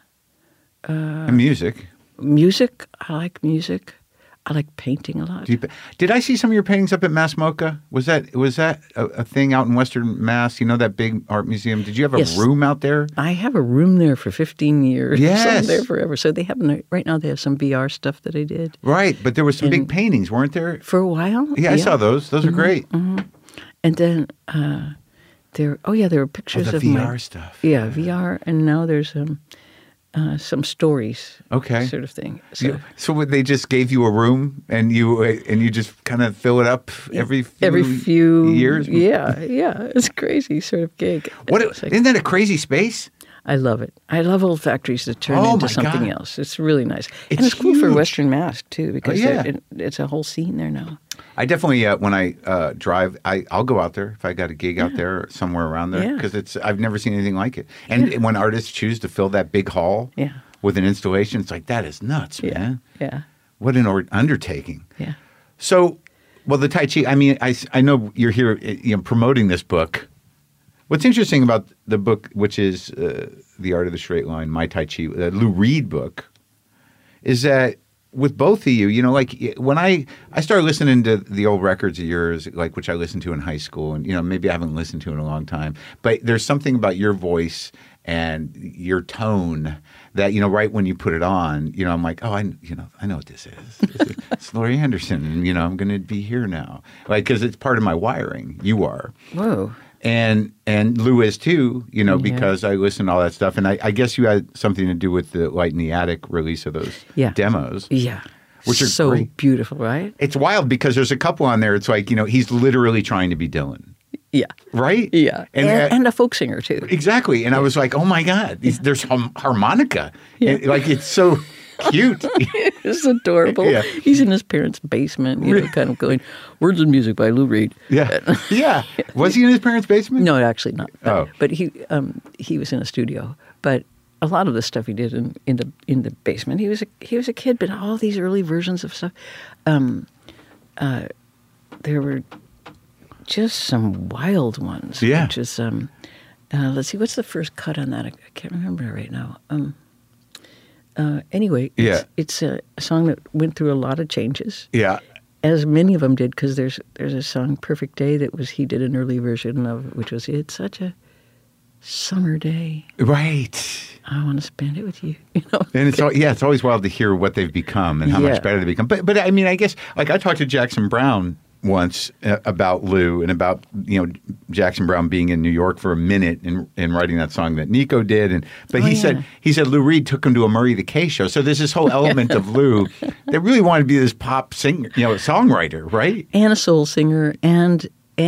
And music. music. I like music. I like painting a lot. Did I see some of your paintings up at Mass MoCA? Was that a thing out in Western Mass? That big art museum? Did you have a Yes. room out there? I have a room there for 15 years. Yes. So I'm there forever. So they have, right now they have some VR stuff that I did. Right, but there were some big paintings, weren't there? For a while. Yeah, I saw those. Those are great. And then there were pictures the of VR stuff. Yeah, VR. And now there's some stories. Okay. Sort of thing. So So they just gave you a room and you just kind of fill it up every few years? Yeah. It's a crazy sort of gig. It's like- Isn't that a crazy space? I love it. I love old factories that turn Oh, into my something God. else. It's really nice. It's and it's cool for huge. Western Mass, too, because yeah. it's a whole scene there now. I definitely, when I drive, I'll go out there if I got a gig out there or somewhere around there Yeah. because I've never seen anything like it. And when artists choose to fill that big hall Yeah. with an installation, it's like, that is nuts, man. Yeah. What an undertaking. Yeah. So, well, the Tai Chi, I mean, I know you're here promoting this book. What's interesting about the book, which is The Art of the Straight Line, My Tai Chi, the Lou Reed book, is that with both of you, like when I started listening to the old records of yours, like which I listened to in high school, and maybe I haven't listened to in a long time, but there's something about your voice and your tone that right when you put it on, I'm like, oh, I know what this is. It's Laurie Anderson, and I'm going to be here now, like because it's part of my wiring. You are. Whoa. And Lou is too, because I listen to all that stuff. And I guess you had something to do with the Light in the Attic release of those demos. Yeah. Which are so great. beautiful, right? It's wild because there's a couple on there. It's like, he's literally trying to be Dylan. Yeah. Right? Yeah. And a folk singer, too. Exactly. And I was like, oh, my God, there's harmonica. Yeah. Like, it's so cute. It's adorable. Yeah. He's in his parents' basement, kind of going, "Words and Music" by Lou Reed. Yeah. Yeah. Was he in his parents' basement? No, actually not. Oh. But he was in a studio. But a lot of the stuff he did in the basement. He was a kid, but all these early versions of stuff, there were just some wild ones. Yeah. Which is let's see, what's the first cut on that? I can't remember right now. Anyway, it's a song that went through a lot of changes. Yeah. As many of them did, because there's a song, "Perfect Day," he did an early version of, which was, "It's such a summer day. Right. I want to spend it with you." And it's always wild to hear what they've become and how much better they become. But I mean, I guess, like, I talked to Jackson Browne once about Lou and about, Jackson Browne being in New York for a minute and writing that song that Nico did. But he said Lou Reed took him to a Murray the K show. So there's this whole element of Lou that really wanted to be this pop singer, songwriter, right? And a soul singer and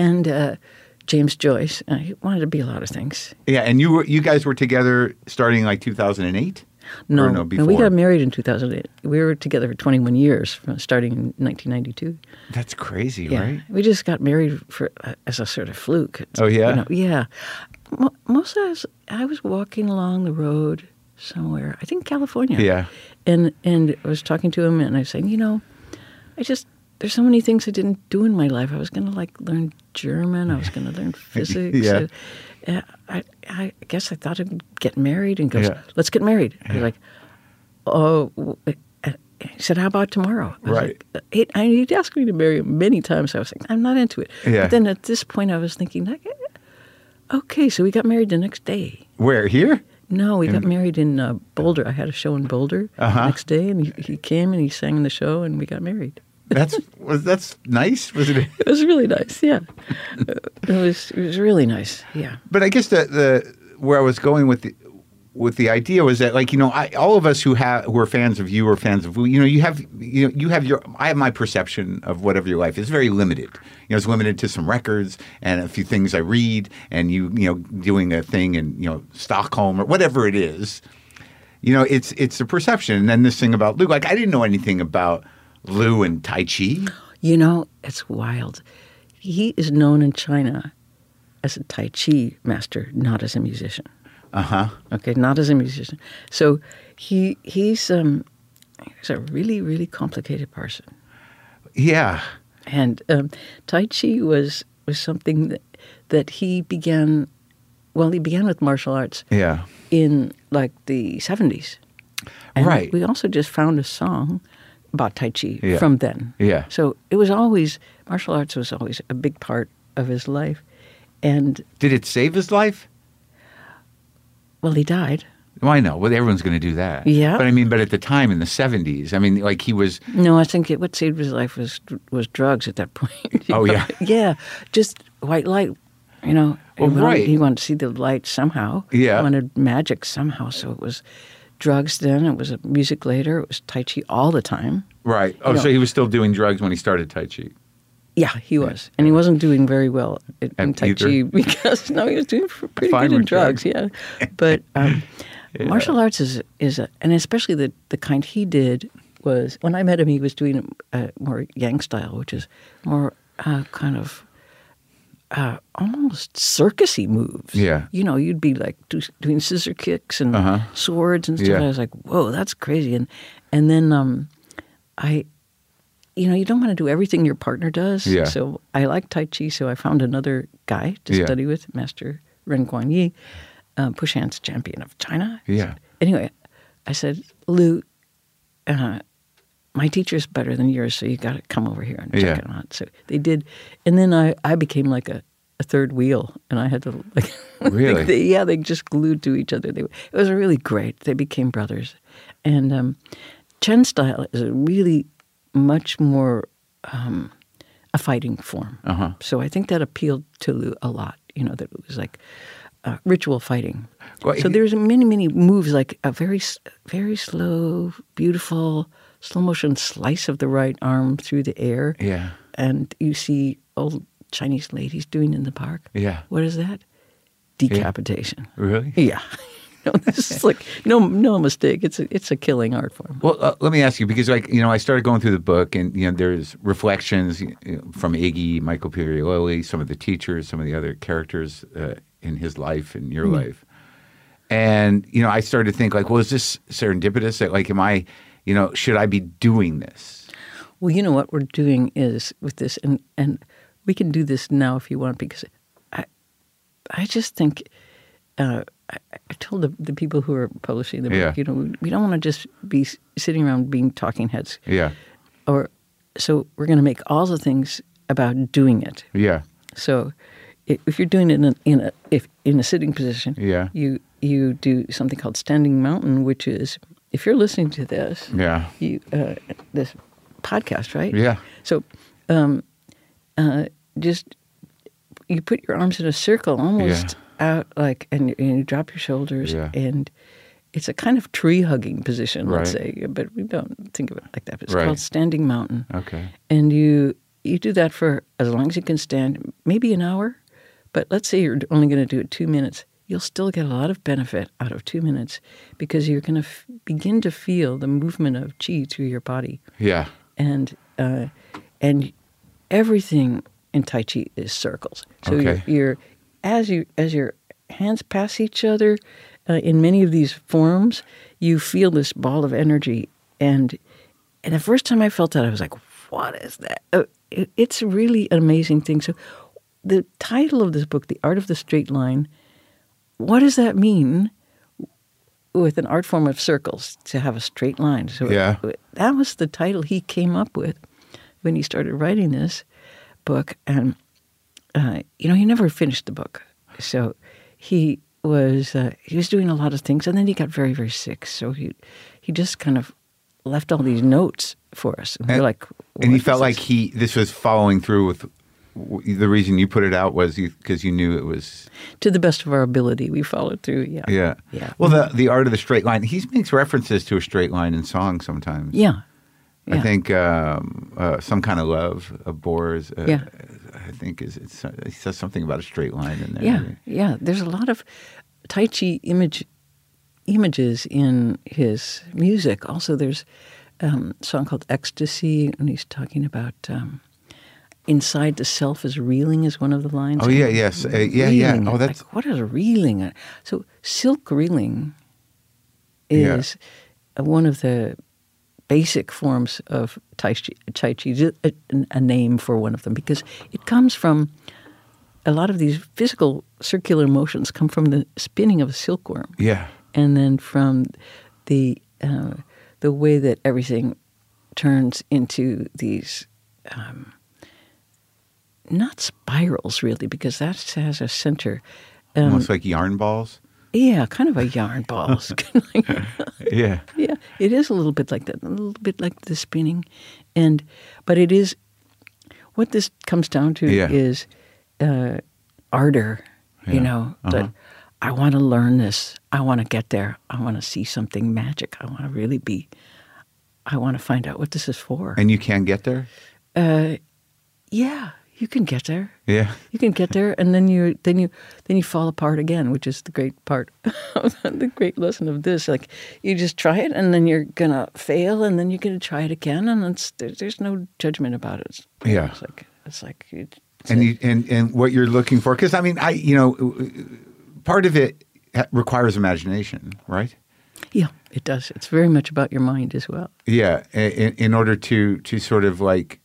James Joyce. He wanted to be a lot of things. Yeah, and you guys were together starting like 2008? No, before? we got married in 2008. We were together for 21 years, starting in 1992. That's crazy, Yeah. right? We just got married as a sort of fluke. Oh, yeah? Yeah. Most of us, I was walking along the road somewhere, I think California. Yeah. And I was talking to him, and I was saying, there's so many things I didn't do in my life. I was going to learn German. I was going to learn physics. Yeah. I guess I thought I'd get married, and goes, "Let's get married." I was like, "Oh," he said, "How about tomorrow?" I was Right. like, he'd asked me to marry him many times. I was like, "I'm not into it." Yeah. But then at this point, I was thinking, okay, so we got married the next day. Where, here? No, we got married in Boulder. I had a show in Boulder the next day, and he came and he sang in the show, and we got married. That's nice, wasn't it? It was really nice, yeah. It was really nice, yeah. But I guess the where I was going with the idea was that, all of us who are fans of you or fans of you have I have my perception of whatever your life is very limited. It's limited to some records and a few things I read, and doing a thing in Stockholm or whatever it is. It's a perception. And then this thing about Lou, I didn't know anything about Lou and Tai Chi. It's wild. He is known in China as a Tai Chi master, not as a musician. Uh-huh. Okay, not as a musician. So he's a really, really complicated person. Yeah. And Tai Chi was something that he began. Well, he began with martial arts. Yeah. In the 70s. And right. We also just found a song about Tai Chi Yeah. from then. Yeah. So it was always, martial arts was always a big part of his life. And Did it save his life? well, he died. Well, I know. Well, everyone's going to do that. Yeah. But at the time in the 70s, he was. No, I think what saved his life was drugs at that point. Oh, yeah. Yeah, just white light. Well, right. He wanted to see the light somehow. Yeah. He wanted magic somehow. So it was drugs then. It was music later. It was Tai Chi all the time. Right. Oh, so he was still doing drugs when he started Tai Chi. Yeah, he was. And he wasn't doing very well in Tai either? Chi because, he was doing pretty Fine good in with drugs, drugs. yeah. But martial arts is and especially the kind he did was, when I met him, he was doing more Yang style, which is more kind of almost circusy moves. Yeah. You'd be doing scissor kicks and swords and stuff. Yeah. And I was like, whoa, that's crazy. And then you don't want to do everything your partner does. Yeah. So I like Tai Chi, so I found another guy to study with, Master Ren Guanyi, push hands champion of China. Yeah. So anyway, I said, Lou, my teacher's better than yours, so you got to come over here and check it out. So they did. And then I became like a third wheel, and I had to Really? they just glued to each other. It was really great. They became brothers. And Chen style is a really much more a fighting form. Uh-huh. So I think that appealed to Lou a lot, that it was like ritual fighting. Well, so there's many, many moves, like a very, very slow, beautiful, slow motion slice of the right arm through the air. Yeah. And you see old Chinese ladies doing in the park. Yeah. What is that? Decapitation. Really? Yeah. This is like no mistake. It's a killing art form. Well, let me ask you, because I started going through the book, and there's reflections from Iggy, Michael Pirioli, some of the teachers, some of the other characters in his life and your life, and I started to think like, well, is this serendipitous? That like, am I, should I be doing this? Well, you know what we're doing is with this, and we can do this now if you want, because I just think. I told the people who are publishing the book, we don't want to just be sitting around being talking heads. Yeah. So we're going to make all the things about doing it. Yeah. So if you're doing it in a sitting position, you do something called Standing Mountain, which is, if you're listening to this, this podcast, right? Yeah. So just you put your arms in a circle, almost out, like, and you drop your shoulders, and it's a kind of tree hugging position, let's say, but we don't think of it like that. But it's called Standing Mountain. Okay. And you do that for as long as you can stand, maybe an hour, but let's say you're only going to do it 2 minutes. You'll still get a lot of benefit out of 2 minutes, because you're going to begin to feel the movement of qi through your body. Yeah. And everything in Tai Chi is circles. So you're as your hands pass each other in many of these forms, you feel this ball of energy. And the first time I felt that, I was like, what is that? It's really an amazing thing. So the title of this book, The Art of the Straight Line, what does that mean with an art form of circles, to have a straight line? So that was the title he came up with when he started writing this book. And he never finished the book. So he was doing a lot of things, and then he got very, very sick. So he just kind of left all these notes for us. And we're like, and he felt like this was following through with the reason you put it out was because you knew it was to the best of our ability. We followed through. Yeah. Well, the art of the straight line. He makes references to a straight line in songs sometimes. Yeah. I think Some Kind of Love of Boers. I think he says something about a straight line in there. Yeah. There's a lot of Tai Chi images in his music. Also, there's a song called Ecstasy, and he's talking about inside the self is reeling is one of the lines. Oh, yeah, yes. Yeah. Oh, that's... Like, what is reeling? So silk reeling is one of the basic forms of Tai Chi, a name for one of them, because it comes from a lot of these physical circular motions come from the spinning of a silkworm. Yeah. And then from the way that everything turns into these, not spirals really, because that has a center. Almost like yarn balls? Yeah, kind of a yarn ball. Yeah. Yeah, it is a little bit like that, a little bit like the spinning. But it is, what this comes down to is ardor, that I want to learn this. I want to get there. I want to see something magic. I want to I want to find out what this is for. And you can get there? Yeah, you can get there. Yeah. You can get there, and then you fall apart again, which is the great part, the great lesson of this. Like, you just try it, and then you're gonna fail, and then you're gonna try it again, and there's no judgment about it. It's like and what you're looking for, because I mean, part of it requires imagination, right? Yeah, it does. It's very much about your mind as well. Yeah, in order to sort of like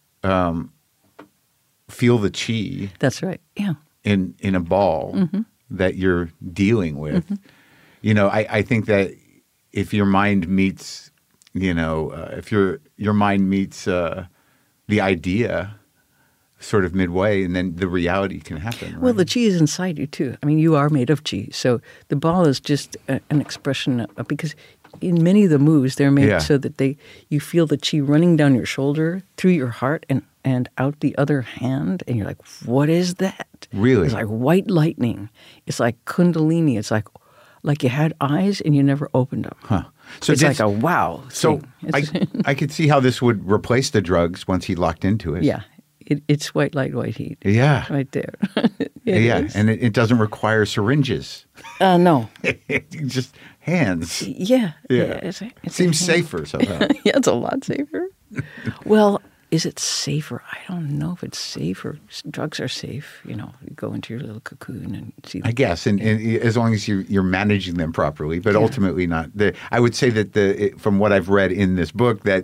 feel the chi. That's right. Yeah. In a ball that you're dealing with. I think that if your mind meets, if your mind meets the idea sort of midway, and then the reality can happen. Right? Well, the chi is inside you too. I mean, you are made of chi. So the ball is just an expression of, because in many of the moves, they're made so that you feel the chi running down your shoulder, through your heart, and out the other hand. And you're like, what is that? Really? It's like white lightning. It's like kundalini. It's like you had eyes and you never opened them. Huh. So it's like a wow So thing. I could see how this would replace the drugs once he locked into it. Yeah. It's white light, white heat. Yeah. Right there. Yeah. And it doesn't require syringes. No. Just hands. Yeah. Yeah. It's Seems safer somehow. Yeah, it's a lot safer. Well, is it safer? I don't know if it's safer. Drugs are safe. You go into your little cocoon and see. I guess, and as long as you're managing them properly, but ultimately not. I would say that from what I've read in this book, that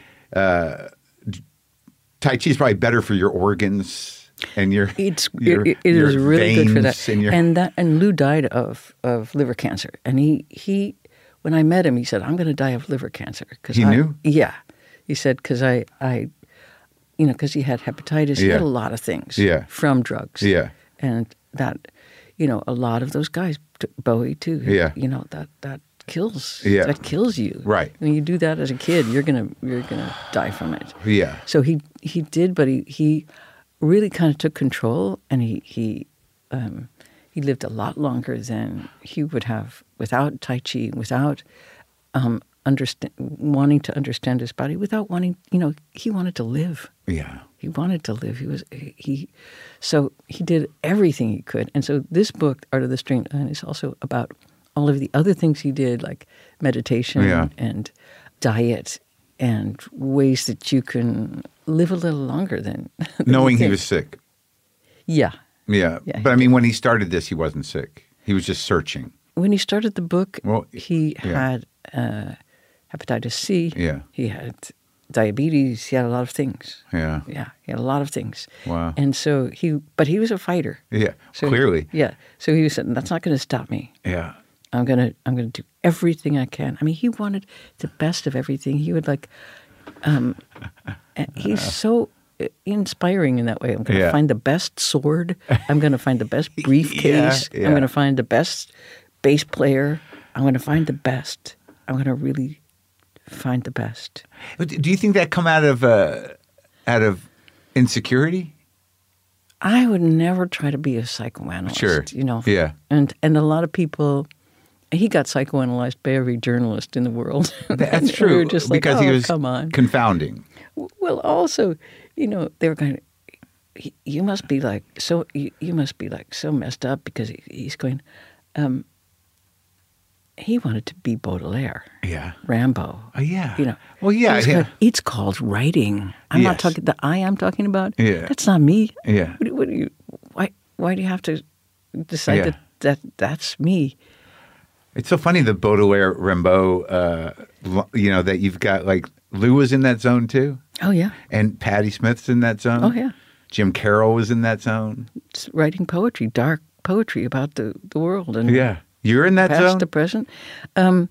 Tai Chi is probably better for your organs and your. It is really good for that. And Lou died of liver cancer, and he when I met him, he said, "I'm going to die of liver cancer." He knew? Yeah, he said because because he had hepatitis, he had a lot of things from drugs. Yeah. And that, a lot of those guys, Bowie too, that kills. Yeah. That kills you. Right. When you do that as a kid, you're gonna die from it. Yeah. So he did, but he really kind of took control, and he lived a lot longer than he would have without Tai Chi, without wanting to understand his body, without wanting, he wanted to live. Yeah. He wanted to live. So he did everything he could. And so this book, Art of the Straight Line, is also about all of the other things he did, like meditation and diet and ways that you can live a little longer than knowing he was sick. Yeah. Yeah. But I mean, when he started this, he wasn't sick. He was just searching. When he started the book, he had hepatitis C. Yeah. He had diabetes. He had a lot of things. Yeah. Yeah. He had a lot of things. Wow. And so but he was a fighter. Yeah. So clearly. So he said, that's not going to stop me. Yeah. I'm gonna do everything I can. I mean, he wanted the best of everything. He would he's so inspiring in that way. I'm going to find the best sword. I'm going to find the best briefcase. I'm going to find the best bass player. I'm going to find the best. I'm going to really find the best. Do you think that come out of insecurity? I would never try to be a psychoanalyst. Sure. Yeah. And a lot of people. He got psychoanalyzed by every journalist in the world. That's true. We were just because he was come on. Confounding. Well, also, they were kind of, you must be like so messed up because he's going. He wanted to be Baudelaire. Yeah. Rambo. Oh yeah. Well, yeah. It's called writing. I'm not talking the I I'm talking about. Yeah. That's not me. Yeah. What do you? Why do you have to decide that's me? It's so funny the Baudelaire Rimbaud, that you've got like Lou was in that zone too. Oh yeah. And Patti Smith's in that zone. Oh yeah. Jim Carroll was in that zone. It's writing poetry, dark poetry about the world and you're in that past zone. To present. I'm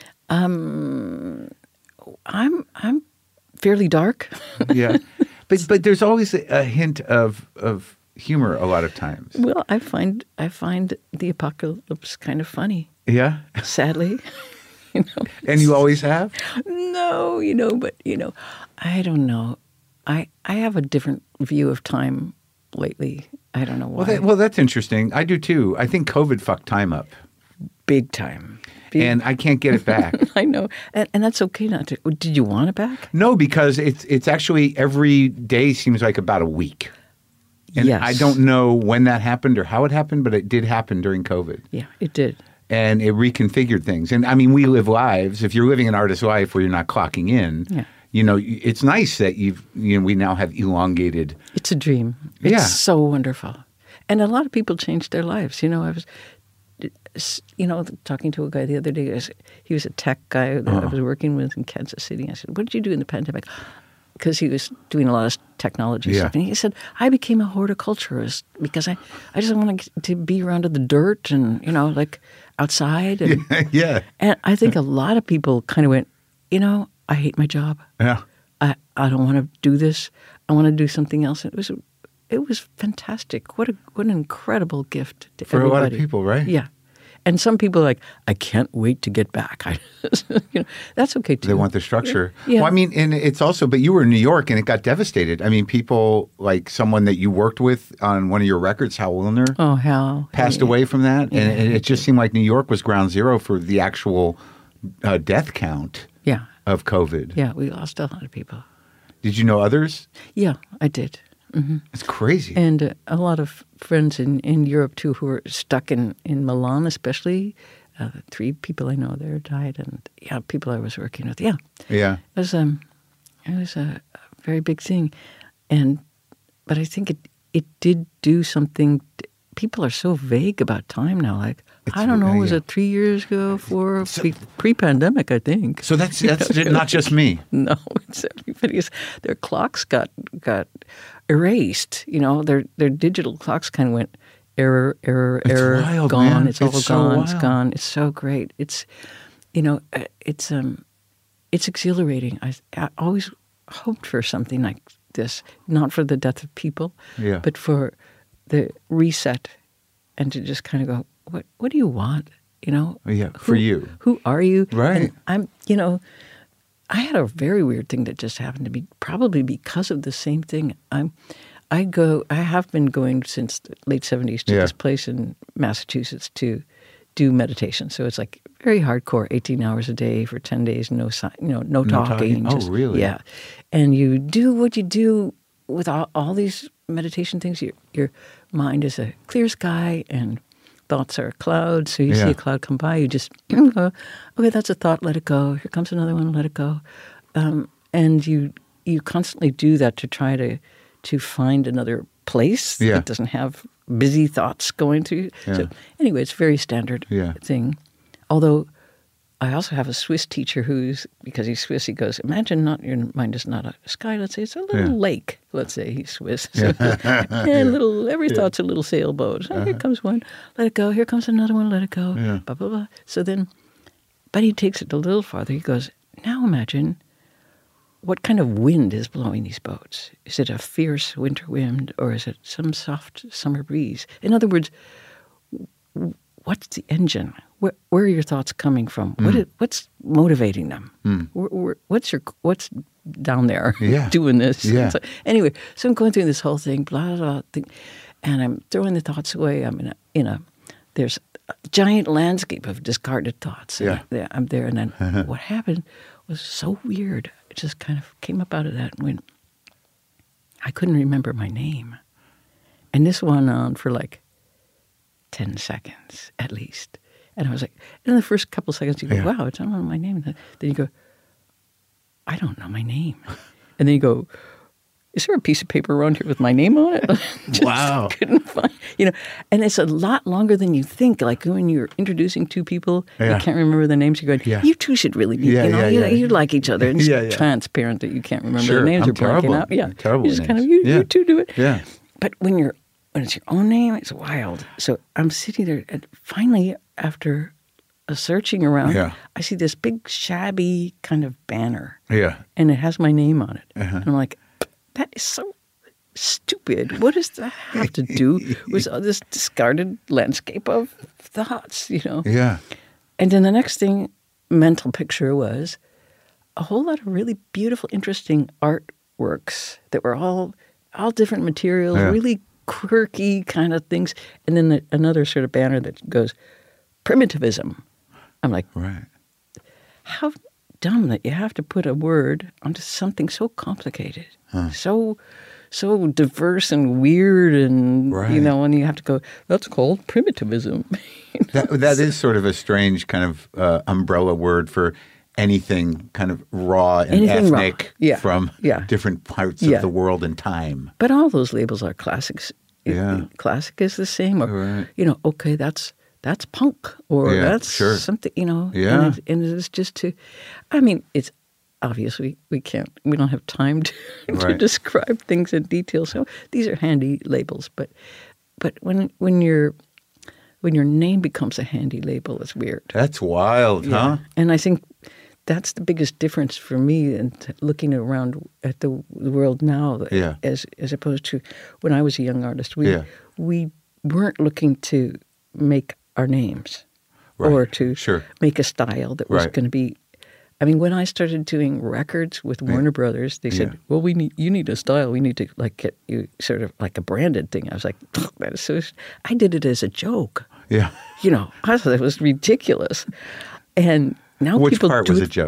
fairly dark. Yeah, but there's always a hint of humor a lot of times. Well, I find the apocalypse kind of funny. Yeah. Sadly. And you always have? No, but I don't know. I have a different view of time lately. I don't know why. Well, that's interesting. I do too. I think COVID fucked time up. Big time. And I can't get it back. I know. And that's okay not to. Did you want it back? No, because it's actually every day seems like about a week. And yes. I don't know when that happened or how it happened, but it did happen during COVID. Yeah, it did. And it reconfigured things. And I mean, we live lives. If you're living an artist's life where you're not clocking in, it's nice that we now have elongated. It's a dream. It's so wonderful. And a lot of people changed their lives. I was, talking to a guy the other day. He was a tech guy that I was working with in Kansas City. I said, what did you do in the pandemic? Because he was doing a lot of technology stuff. And he said, I became a horticulturist because I just wanted to be around the dirt and, outside. And, and I think a lot of people kind of went, I hate my job. Yeah. I don't want to do this. I want to do something else. It was fantastic. What an incredible gift to for everybody. A lot of people, right? Yeah. And some people are like, I can't wait to get back. That's okay too. They want the structure. Yeah. Well, I mean, and it's also, but you were in New York and it got devastated. I mean, people like someone that you worked with on one of your records, Hal Willner. Oh, Hal. Passed away from that. Yeah. And it just seemed like New York was ground zero for the actual death count of COVID. Yeah, we lost a lot of people. Did you know others? Yeah, I did. It's crazy. And a lot of friends in Europe, too, who are stuck in Milan, especially. 3 people I know there died, and people I was working with. Yeah. Yeah. It was a very big thing. But I think it did do something. People are so vague about time now. Like, I don't know, was it 3 years ago, 4, pre-pandemic, I think. So that's not just me. No, it's everybody's. Their clocks got erased. You know, their digital clocks kind of went error, wild, gone. man. It's all It's so gone. wild. It's gone. It's so great. It's, it's exhilarating. I always hoped for something like this, not for the death of people, but for the reset, and to just kind of go, what do you want? You know? Yeah, for you. Who are you? Right. And I had a very weird thing that just happened to me, probably because of the same thing. I have been going since the late 70s to this place in Massachusetts to do meditation. So it's like very hardcore, 18 hours a day for 10 days, no talking. Oh, really? Yeah. And you do what you do with all these meditation things. Your mind is a clear sky and thoughts are clouds. So you see a cloud come by, you just go, okay, that's a thought, let it go. Here comes another one, let it go. And you constantly do that to try to find another place that doesn't have busy thoughts going through. Yeah. So anyway, it's a very standard thing. Although I also have a Swiss teacher because he's Swiss, he goes, imagine your mind is not a sky, let's say it's a little lake. Let's say he's Swiss. So, every thought's a little sailboat. So here comes one, let it go. Here comes another one, let it go. Yeah. Blah, blah, blah. So then, but he takes it a little farther. He goes, now imagine what kind of wind is blowing these boats? Is it a fierce winter wind, or is it some soft summer breeze? In other words, what's the engine? Where are your thoughts coming from? What's motivating them? What's down there doing this? Yeah. So, anyway, so I'm going through this whole thing, blah, blah, blah, thing, and I'm throwing the thoughts away. I'm there's a giant landscape of discarded thoughts. Yeah. I'm there, and then what happened was so weird. It just kind of came up out of that when I couldn't remember my name. And this went on for like 10 seconds at least. And I was like, in the first couple of seconds, you go, wow, it's not my name. Then you go, I don't know my name. And then you go, is there a piece of paper around here with my name on it? Wow. Couldn't find, and it's a lot longer than you think. Like when you're introducing 2 people, you can't remember their names. You're going, you 2 should really be, you like each other. And it's transparent that you can't remember their names. You're blanking out. Yeah. Terrible you just names. you 2 do it. Yeah. But when it's your own name, it's wild. So I'm sitting there, and finally, after searching around, I see this big shabby kind of banner. Yeah. And it has my name on it. And I'm like, that is so stupid. What does that have to do with this discarded landscape of thoughts, Yeah. And then the next mental picture was a whole lot of really beautiful, interesting artworks that were all different materials, really quirky kind of things. And then another sort of banner that goes, primitivism. I'm like, right. How dumb that you have to put a word onto something so complicated, so diverse and weird, and and you have to go, that's called primitivism. That is sort of a strange kind of umbrella word for anything kind of raw and ethnic from different parts of the world and time. But all those labels are classics. Classic is the same, or okay, that's punk, or that's something, Yeah. And it's just it's obvious we don't have time to describe things in detail. So these are handy labels, but when your name becomes a handy label, it's weird. That's wild, huh? And I think that's the biggest difference for me in looking around at the world now, as opposed to when I was a young artist. We weren't looking to make our names or to make a style that was going to be. I mean, when I started doing records with Warner Brothers, they said, "Well, you need a style. We need to get you sort of like a branded thing." I was like, "That is so." I did it as a joke. Yeah, I thought it was ridiculous. And now which people part was a joke?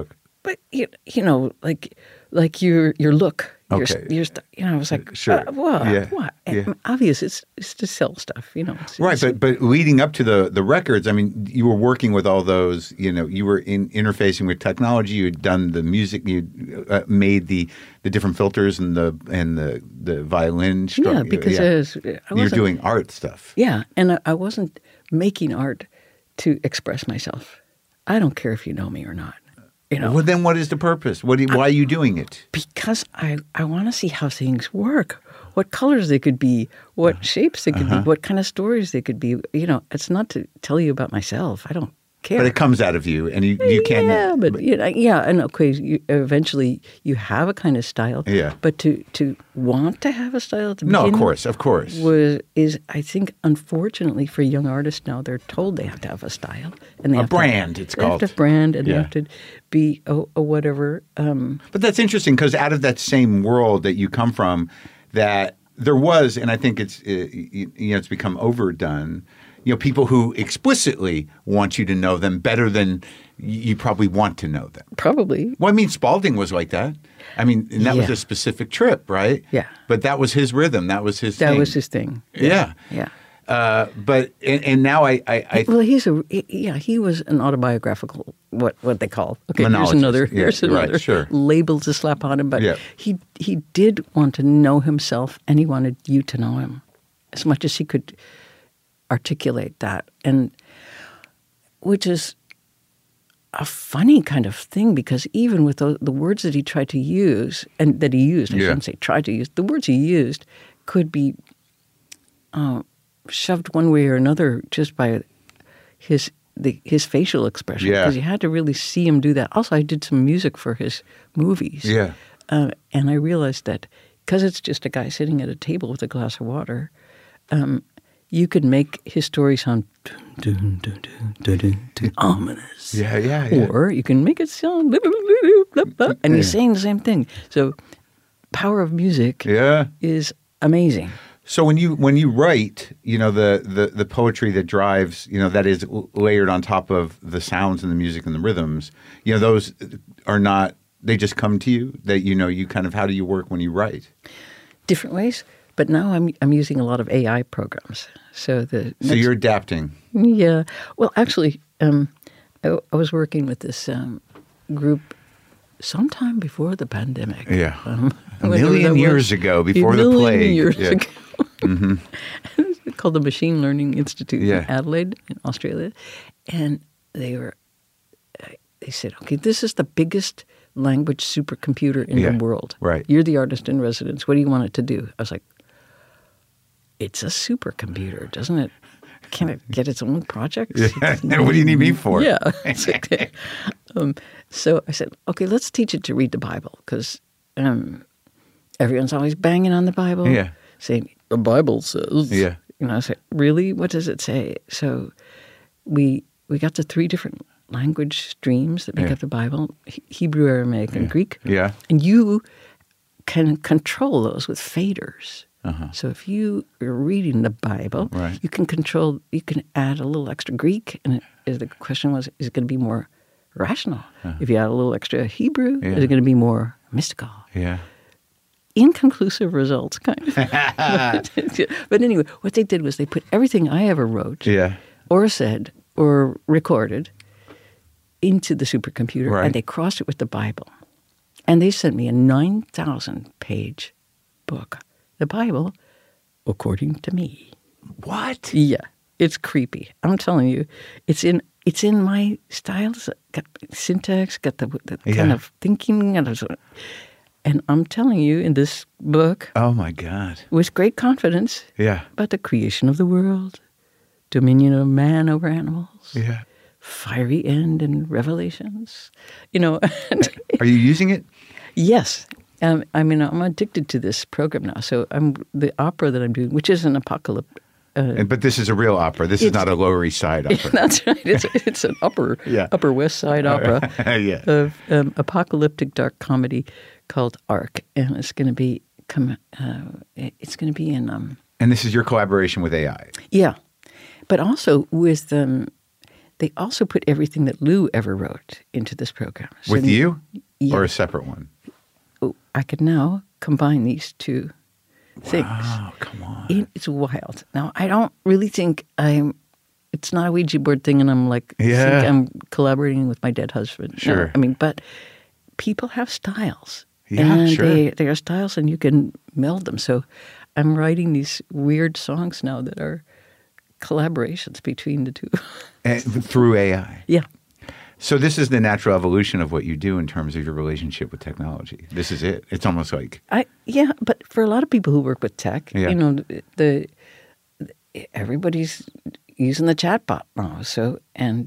but like your look. Okay. I was like, Sure. Well, Yeah. what? Yeah. Obvious. It's to sell stuff, Right, but leading up to the records, I mean, you were working with all those. You were interfacing with technology. You'd done the music. You made the different filters and the violin. Yeah, because you're doing art stuff. Yeah, and I wasn't making art to express myself. I don't care if you know me or not. Well, then what is the purpose? Why are you doing it? Because I want to see how things work, what colors they could be, what shapes they could be, what kind of stories they could be. It's not to tell you about myself. I don't care. But it comes out of you, and you can. Yeah, but and okay, eventually you have a kind of style. Yeah. But to want to have a style at the No, beginning, of course. is I think unfortunately for young artists now they're told they have to have a style and they A have brand, To, it's they have called. to brand and they Yeah. have to be a whatever. But that's interesting because out of that same world that you come from, that there was, and I think it's become overdone. People who explicitly want you to know them better than you probably want to know them. Probably. Well, I mean, Spalding was like that. I mean, and that was Yeah. a specific trip, right? Yeah. But that was his rhythm. That was his thing. That was his thing. Yeah. Yeah. But now I Well, he was an autobiographical what they call Monologist. here's Yeah, another right, sure. label to slap on him. But Yeah. he did want to know himself, and he wanted you to know him as much as he could articulate that, and which is a funny kind of thing because even with the words that he tried to use and that he used, I shouldn't say tried to use, the words he used could be shoved one way or another just by his facial expression because you had to really see him do that. Also, I did some music for his movies, and I realized that because it's just a guy sitting at a table with a glass of water. You could make his story sound ominous. Yeah. Or you can make it sound and he's saying the same thing. So power of music is amazing. So when you write, the poetry that drives, that is layered on top of the sounds and the music and the rhythms, those are not, they just come to you that, you kind of, how do you work when you write? Different ways. But now I'm using a lot of AI programs. So you're adapting. Yeah. Well, actually, I was working with this group sometime before the pandemic. Yeah. A million years ago, before the plague. Years ago. Mm-hmm. It's called the Machine Learning Institute in Adelaide, in Australia. And they said, okay, this is the biggest language supercomputer in the world. Right. You're the artist in residence. What do you want it to do? I was like, it's a supercomputer, doesn't it? Can it get its own projects? What do you need me for? Yeah. So I said, okay, let's teach it to read the Bible because everyone's always banging on the Bible, saying the Bible says. Yeah. I said, really? What does it say? So we got the 3 different language streams that make up the Bible: Hebrew, Aramaic, and Greek. Yeah. And you can control those with faders. So if you are reading the Bible, you can add a little extra Greek, and the question was, is it going to be more rational? If you add a little extra Hebrew, is it going to be more mystical? Yeah. Inconclusive results, kind of. But anyway, what they did was they put everything I ever wrote or said or recorded into the supercomputer, and they crossed it with the Bible. And they sent me a 9,000-page book. The Bible, according to me. What? Yeah, it's creepy. I'm telling you, it's in my style. It's got syntax, got the kind of thinking, and I'm telling you, in this book, oh my God, with great confidence, about the creation of the world, dominion of man over animals, fiery end in Revelations. Are you using it? Yes. I'm addicted to this program now. So the opera that I'm doing, which is an apocalypse. But this is a real opera. This is not a Lower East Side opera. That's right. It's an Upper West Side opera of apocalyptic dark comedy called Ark, and it's going to be in. And this is your collaboration with AI. Yeah, but also with they also put everything that Lou ever wrote into this program. So With you? Yeah. Or a separate one? I could now combine these two things. Wow, come on. It's wild. Now, I don't really think it's not a Ouija board thing and I'm like, think I'm collaborating with my dead husband. No, Sure. I mean, but people have styles. Yeah, and sure. they are styles and you can meld them. So I'm writing these weird songs now that are collaborations between the two. And through AI. Yeah. So this is the natural evolution of what you do in terms of your relationship with technology. This is it. It's almost like Yeah, but for a lot of people who work with tech, Yeah. you know, everybody's using the chatbot now. So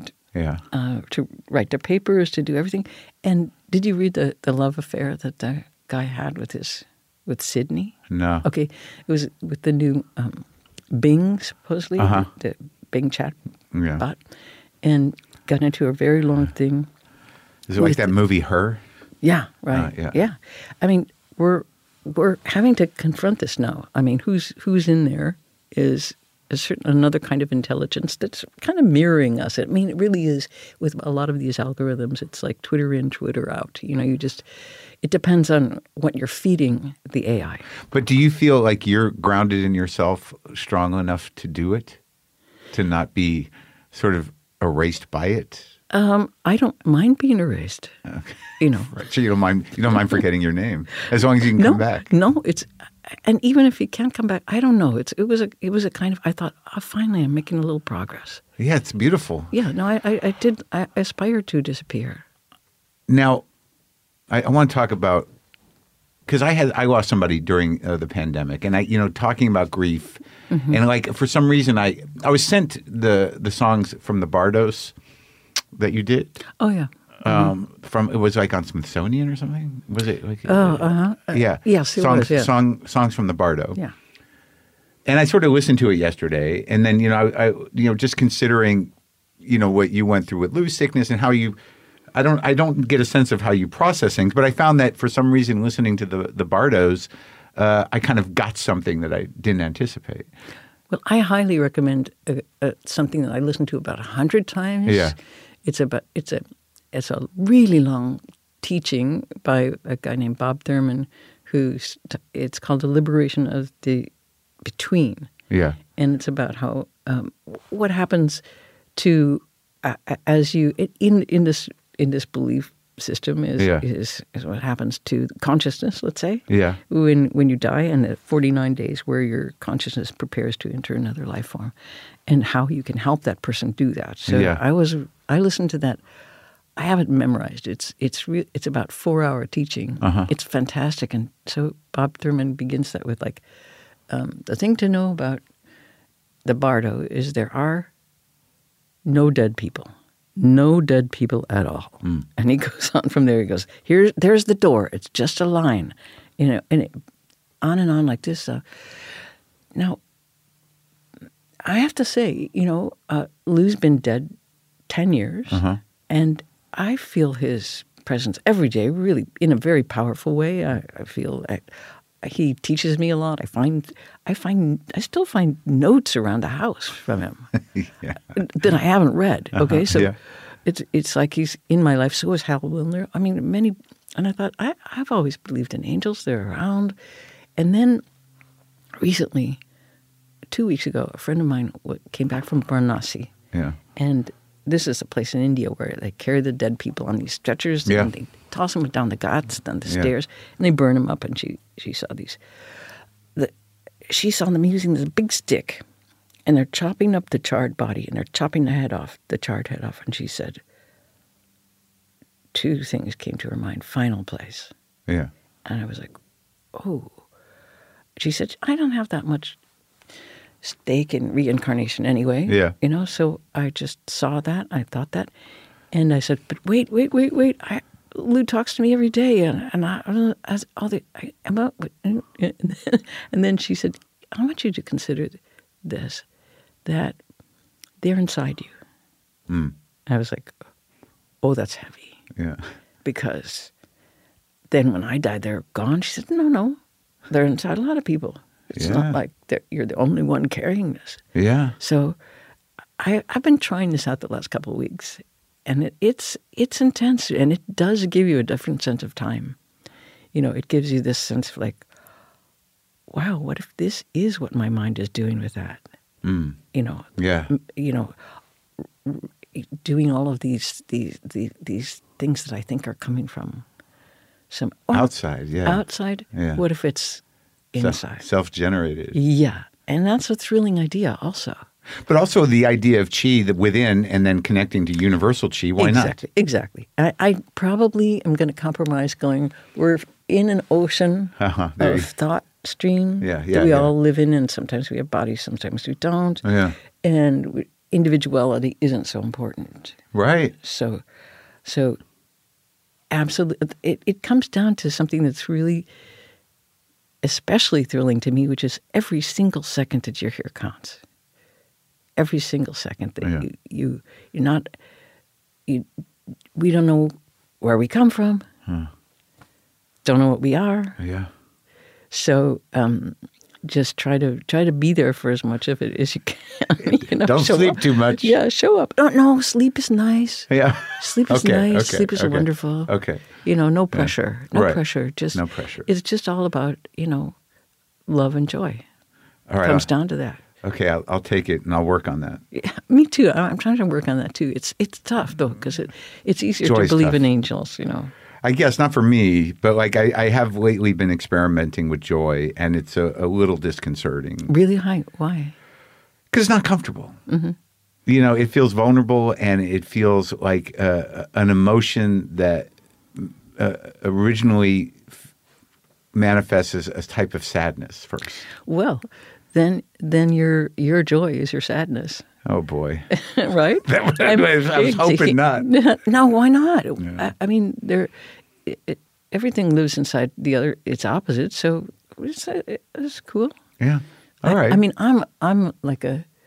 to write their papers, to do everything. And did you read the love affair that the guy had with Sydney? No. Okay, it was with the new Bing, supposedly, the Bing chat bot, and got into a very long thing. Is it like that movie Her? Yeah, right. Yeah. I mean, we're having to confront this now. I mean, who's in there is another kind of intelligence that's kind of mirroring us. I mean, it really is with a lot of these algorithms. It's like Twitter in, Twitter out. You know, it depends on what you're feeding the AI. But do you feel like you're grounded in yourself strong enough to do it? To not be sort of erased by it? I don't mind being erased. Okay. You know. Right. So you don't mind forgetting your name as long as you can come back. No, and even if you can't come back, I don't know. It was a kind of, I thought, finally I'm making a little progress. Yeah, it's beautiful. Yeah, no, I aspired to disappear. Now, I want to talk about, because I lost somebody during the pandemic, and talking about grief, and like for some reason I was sent the songs from the Bardos that you did. Oh yeah. It was like on Smithsonian or something. Was it like? Yeah. Yes, it was. Yeah. Songs from the Bardo. Yeah. And I sort of listened to it yesterday, and then I just considering what you went through with Lou's sickness and how you. I don't get a sense of how you process things, but I found that for some reason listening to the Bardos, I kind of got something that I didn't anticipate. Well, I highly recommend something that I listened to about 100 times. Yeah. It's a really long teaching by a guy named Bob Thurman, it's called The Liberation of the Between. Yeah. And it's about how what happens to as you in this belief system is what happens to consciousness, let's say. Yeah. When you die, and the 49 days where your consciousness prepares to enter another life form, and how you can help that person do that. So I listened to that. I haven't memorized. It's about 4-hour teaching. It's fantastic. And so Bob Thurman begins that with like, the thing to know about the Bardo is there are no dead people. No dead people at all. And he goes on from there. He goes, there's the door. It's just a line, and on and on like this. Now, I have to say, Lou's been dead 10 years, and I feel his presence every day, really in a very powerful way. I feel he teaches me a lot. I still find notes around the house from him that I haven't read. Okay, so it's like he's in my life. So is Hal Wilner. I mean, and I thought I've always believed in angels. They're around, and then recently, 2 weeks ago, a friend of mine came back from Varanasi. Yeah, and this is a place in India where they carry the dead people on these stretchers and they toss them down the ghats, down the stairs, and they burn them up. And she saw these. She saw them using this big stick, and they're chopping up the charred body, and they're chopping the charred head off. And she said, 2 things came to her mind. Final place. Yeah. And I was like, oh. She said, I don't have that much stake in reincarnation anyway. Yeah. So I just saw that. I thought that. And I said, but wait. Lou talks to me every day. And then she said, I want you to consider this, that they're inside you. I was like, oh, that's heavy. Yeah. Because then when I died, they're gone. She said, no, they're inside a lot of people. It's not like you're the only one carrying this. Yeah. So I've been trying this out the last couple of weeks, and it's intense, and it does give you a different sense of time. You know, it gives you this sense of like, wow, what if this is what my mind is doing with that? Mm. You know, Yeah. You know, doing all of these things that I think are coming from some Outside, yeah. Outside. Yeah. What if it's inside? Self-generated. Yeah, and that's a thrilling idea, also. But also the idea of chi that within and then connecting to universal chi. Why Exactly, not? exactly. I probably am going to compromise going, we're in an ocean There of you- thought stream Yeah, that yeah, we yeah. all live in, and sometimes we have bodies, sometimes we don't. Yeah. And individuality isn't so important. Right. So absolutely, it comes down to something that's really especially thrilling to me, which is every single second that you're here counts. Every single second that Yeah. you're not, we don't know where we come from, don't know what we are. Yeah. So just try to be there for as much of it as you can. You know, Don't show sleep up. too much. Yeah, show up. No, sleep is nice. Yeah. Sleep is Okay, nice. okay, Sleep is okay. wonderful. Okay. You know, no pressure. No Right. pressure. Just No pressure. It's just all about, you know, love and joy. All right. Comes down to that. Okay, I'll take it and I'll work on that. Yeah, me too. I'm trying to work on that too. It's tough though, because it's easier Joy's to believe tough. in angels. You know. I guess not for me, but like I have lately been experimenting with joy, and it's a little disconcerting Really high. Why? because it's not comfortable. Mm-hmm. You know, it feels vulnerable, and it feels like an emotion that originally manifests as a type of sadness first. Well, then your joy is your sadness. Oh boy. Right? I was hoping not. No, why not? I mean, everything lives inside the other. It's opposite, so it's cool. Yeah. All right. I mean, I'm like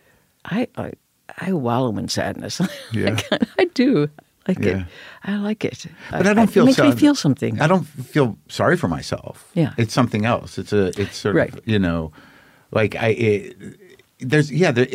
I wallow in sadness. Yeah. I do. Like Yeah. it. I like it. But I don't feel It makes me sad. feel something. I don't feel sorry for myself. Yeah. It's something else. It's sort Right. of, you know, like there's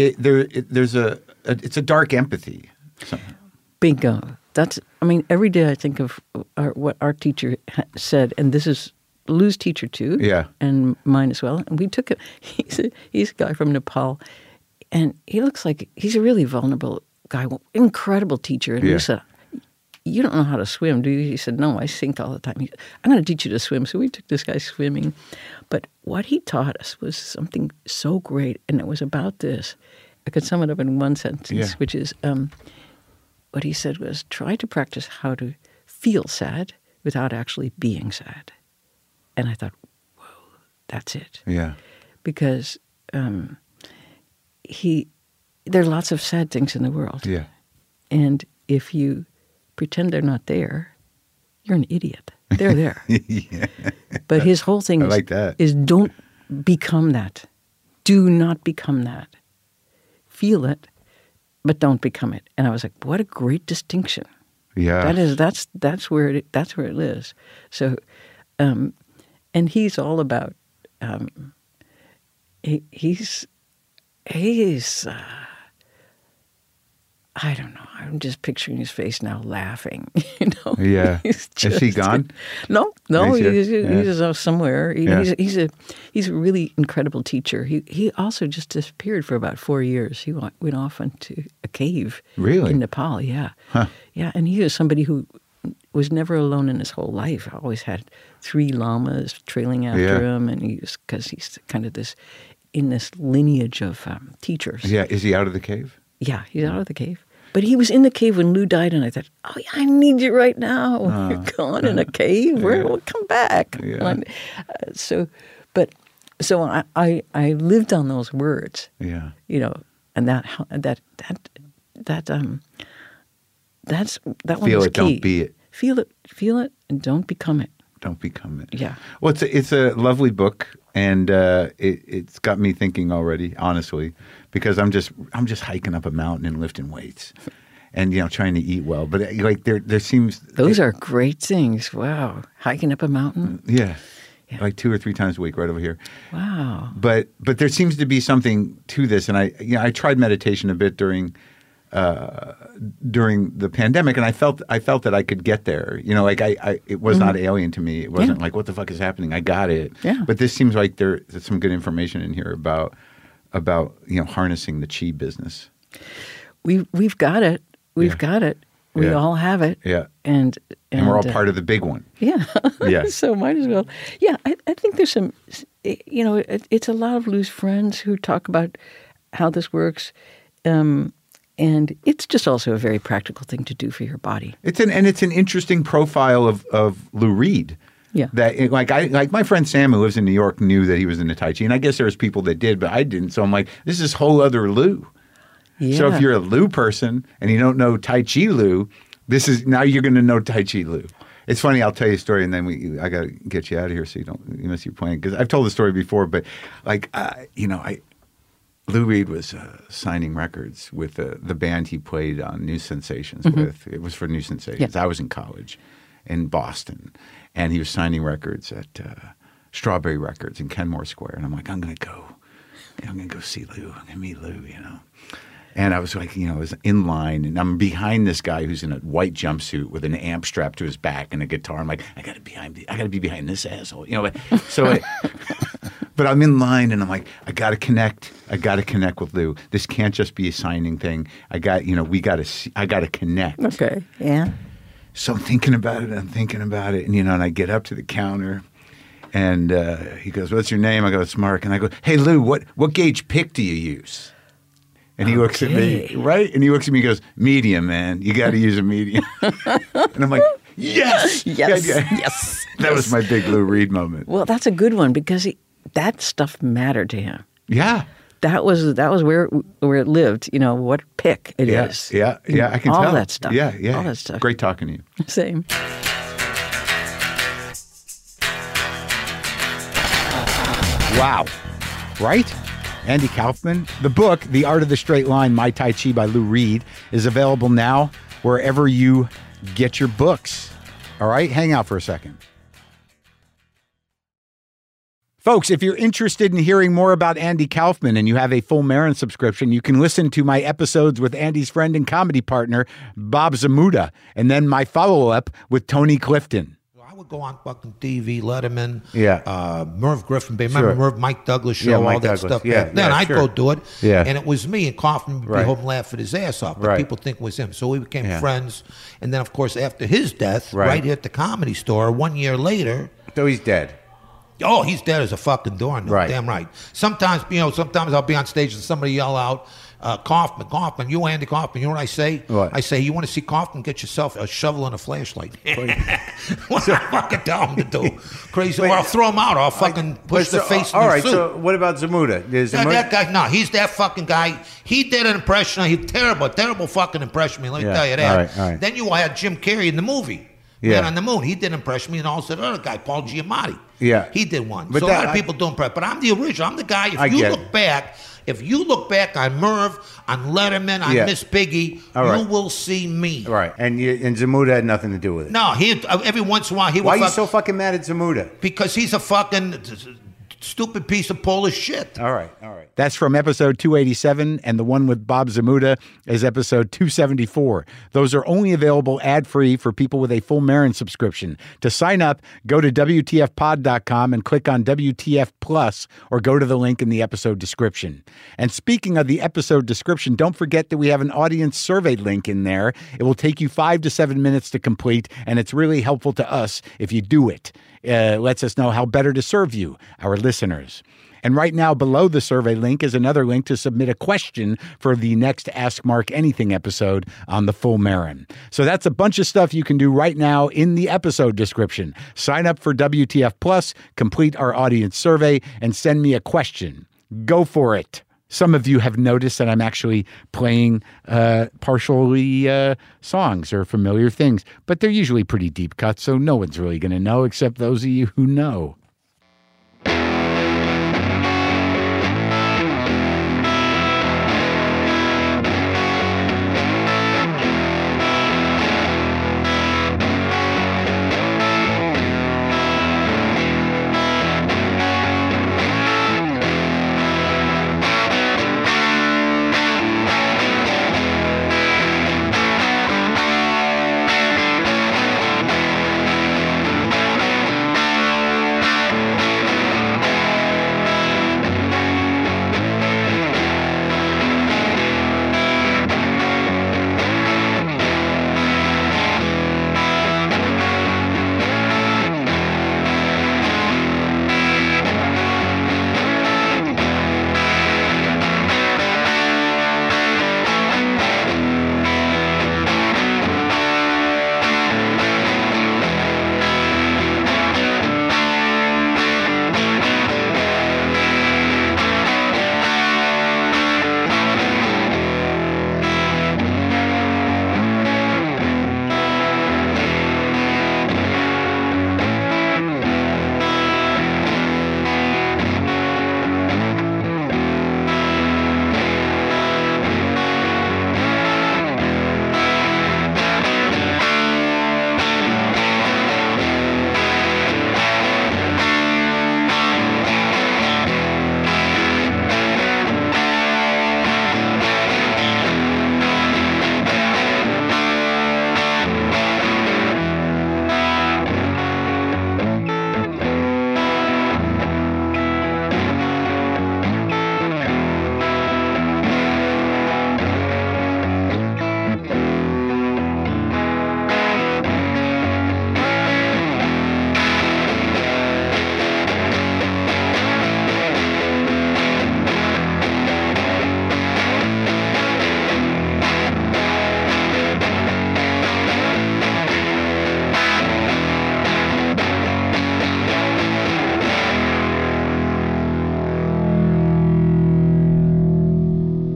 a dark empathy. Bingo. I mean, every day I think of what our teacher said, and this is Lou's teacher too. Yeah. And mine as well. And we took him. He's a guy from Nepal, and he looks like he's a really vulnerable guy, incredible teacher. And Yeah. we said, "You don't know how to swim, do you?" He said, "No, I sink all the time." I'm going to teach you to swim. So we took this guy swimming. But what he taught us was something so great, and it was about this. I could sum it up in one sentence, Yeah. which is what he said was, try to practice how to feel sad without actually being sad. And I thought, whoa, that's it. Yeah. Because there are lots of sad things in the world. Yeah. And if you pretend they're not there, you're an idiot. They're there. Yeah. But his whole thing I like that. is don't become that. Do not become that. Feel it, but don't become it. And I was like, what a great distinction. Yeah. That's where it lives. So, and he's all about. He's. I don't know. I'm just picturing his face now, laughing. You know. Yeah. He's Is he gone? No. He's here? He's somewhere. Yeah. He's a really incredible teacher. He also just disappeared for about 4 years. He went off into a cave. Really? In Nepal. Yeah. Huh. Yeah, and he was somebody who was never alone in his whole life. Always had 3 llamas trailing after Yeah. him, and because he's kind of in this lineage of teachers. Yeah. Is he out of the cave? Yeah, he's out of the cave. But he was in the cave when Lou died, and I thought, oh, yeah, I need you right now. You're gone in a cave. We'll come back. Yeah. And, so I lived on those words. Yeah. You know, and that one Feel was it, key. don't be it. Feel it, and don't become it. Don't become it. Yeah. Well, it's a lovely book, and it's got me thinking already, honestly, because I'm just hiking up a mountain and lifting weights, and trying to eat well. But like there seems Those are great things. Wow, hiking up a mountain. Yeah. Yeah. like 2 or 3 times a week, right over here. Wow. But there seems to be something to this, and I tried meditation a bit during the pandemic, and I felt that I could get there. Like it was not alien to me. It wasn't like, what the fuck is happening? I got it. Yeah. But this seems like there's some good information in here about harnessing the chi business. We've got it. We've got it. We all have it. Yeah. And we're all part of the big one. Yeah. Yes. So might as well. Yeah, I think there's some, it's a lot of loose friends who talk about how this works. And it's just also a very practical thing to do for your body. It's an interesting profile of Lou Reed. Yeah. That like my friend Sam who lives in New York knew that he was into Tai Chi, and I guess there's people that did, but I didn't. So I'm like, this is whole other Lou. Yeah. So if you're a Lou person and you don't know Tai Chi Lou, now you're going to know Tai Chi Lou. It's funny. I'll tell you a story, and then I got to get you out of here so you miss your plane, because I've told the story before. But Lou Reed was signing records with the band he played on New Sensations with. It was for New Sensations. Yeah. I was in college in Boston, and he was signing records at Strawberry Records in Kenmore Square. And I'm like, I'm going to go see Lou. I'm going to meet Lou, And I was like, I was in line, and I'm behind this guy who's in a white jumpsuit with an amp strapped to his back and a guitar. I'm like, I got to be behind this asshole, But I'm in line, and I'm like, I got to connect. I got to connect with Lou. This can't just be a signing thing. I got to connect. Okay. Yeah. So I'm thinking about it. And I get up to the counter, and he goes, "What's your name?" I go, "It's Mark." And I go, "Hey Lou, what gauge pick do you use?" And he looks at me, right? And he looks at me and goes, "Medium, man. You got to use a medium." And I'm like, yes. Yes. That was my big Lou Reed moment. Well, that's a good one, because that stuff mattered to him. Yeah. That was where it lived. What pick it is. Yeah. I can all tell. All that stuff. Yeah. All that stuff. Great talking to you. Same. Wow. Right? Andy Kaufman. The book, The Art of the Straight Line, My Tai Chi by Lou Reed, is available now wherever you get your books. All right? Hang out for a second. Folks, if you're interested in hearing more about Andy Kaufman and you have a full Marin subscription, you can listen to my episodes with Andy's friend and comedy partner, Bob Zamuda, and then my follow-up with Tony Clifton. I would go on fucking TV, Letterman, Yeah. Merv Griffin. Remember Mike Douglas show, Mike all that Douglas. stuff. Yeah, back then yeah, I'd sure. go do it. Yeah. And it was me, and Kaufman would be Right. home laughing his ass off. But Right. people think it was him. So we became Yeah. friends. And then, of course, after his death, Right. right here at the Comedy Store, 1 year later. So he's dead. Oh, he's dead as a fucking doornail. Right. Damn right. Sometimes I'll be on stage and somebody yell out, Kaufman, you Andy Kaufman. You know what I say? What? I say, you want to see Kaufman? Get yourself a shovel and a flashlight. What I fucking tell him to do? Crazy. Or I'll throw him out. I'll fucking push the face in all the right, suit. so what about Zamuda? That guy, no, he's that fucking guy. He did an impression. He terrible fucking impression of me. Let me tell you that. All right. Then you had Jim Carrey in the movie. Yeah. Man on the Moon. He did an impression of me, and also the other guy, Paul Giamatti. Yeah. He did one. But So a lot of people do impress. But I'm the original. I'm the guy. If you look back on Merv, on Letterman, on Yeah. Miss Piggy, All right. you will see me. Right, and Zamuda had nothing to do with it. No, every once in a while he would. Why are you so fucking mad at Zamuda? Because he's a fucking stupid piece of Polish shit. All right. That's from episode 287, and the one with Bob Zamuda is episode 274. Those are only available ad-free for people with a full Marin subscription. To sign up, go to WTFpod.com and click on WTF Plus, or go to the link in the episode description. And speaking of the episode description, don't forget that we have an audience survey link in there. It will take you 5 to 7 minutes to complete, and it's really helpful to us if you do it. Lets us know how better to serve you, our listeners. And right now, below the survey link is another link to submit a question for the next Ask Mark Anything episode on the full Marin. So that's a bunch of stuff you can do right now in the episode description. Sign up for WTF Plus, complete our audience survey, and send me a question. Go for it. Some of you have noticed that I'm actually playing partially songs or familiar things, but they're usually pretty deep cuts, so no one's really going to know except those of you who know.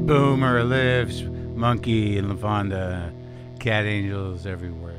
Boomer lives, Monkey and LaFonda, cat angels everywhere.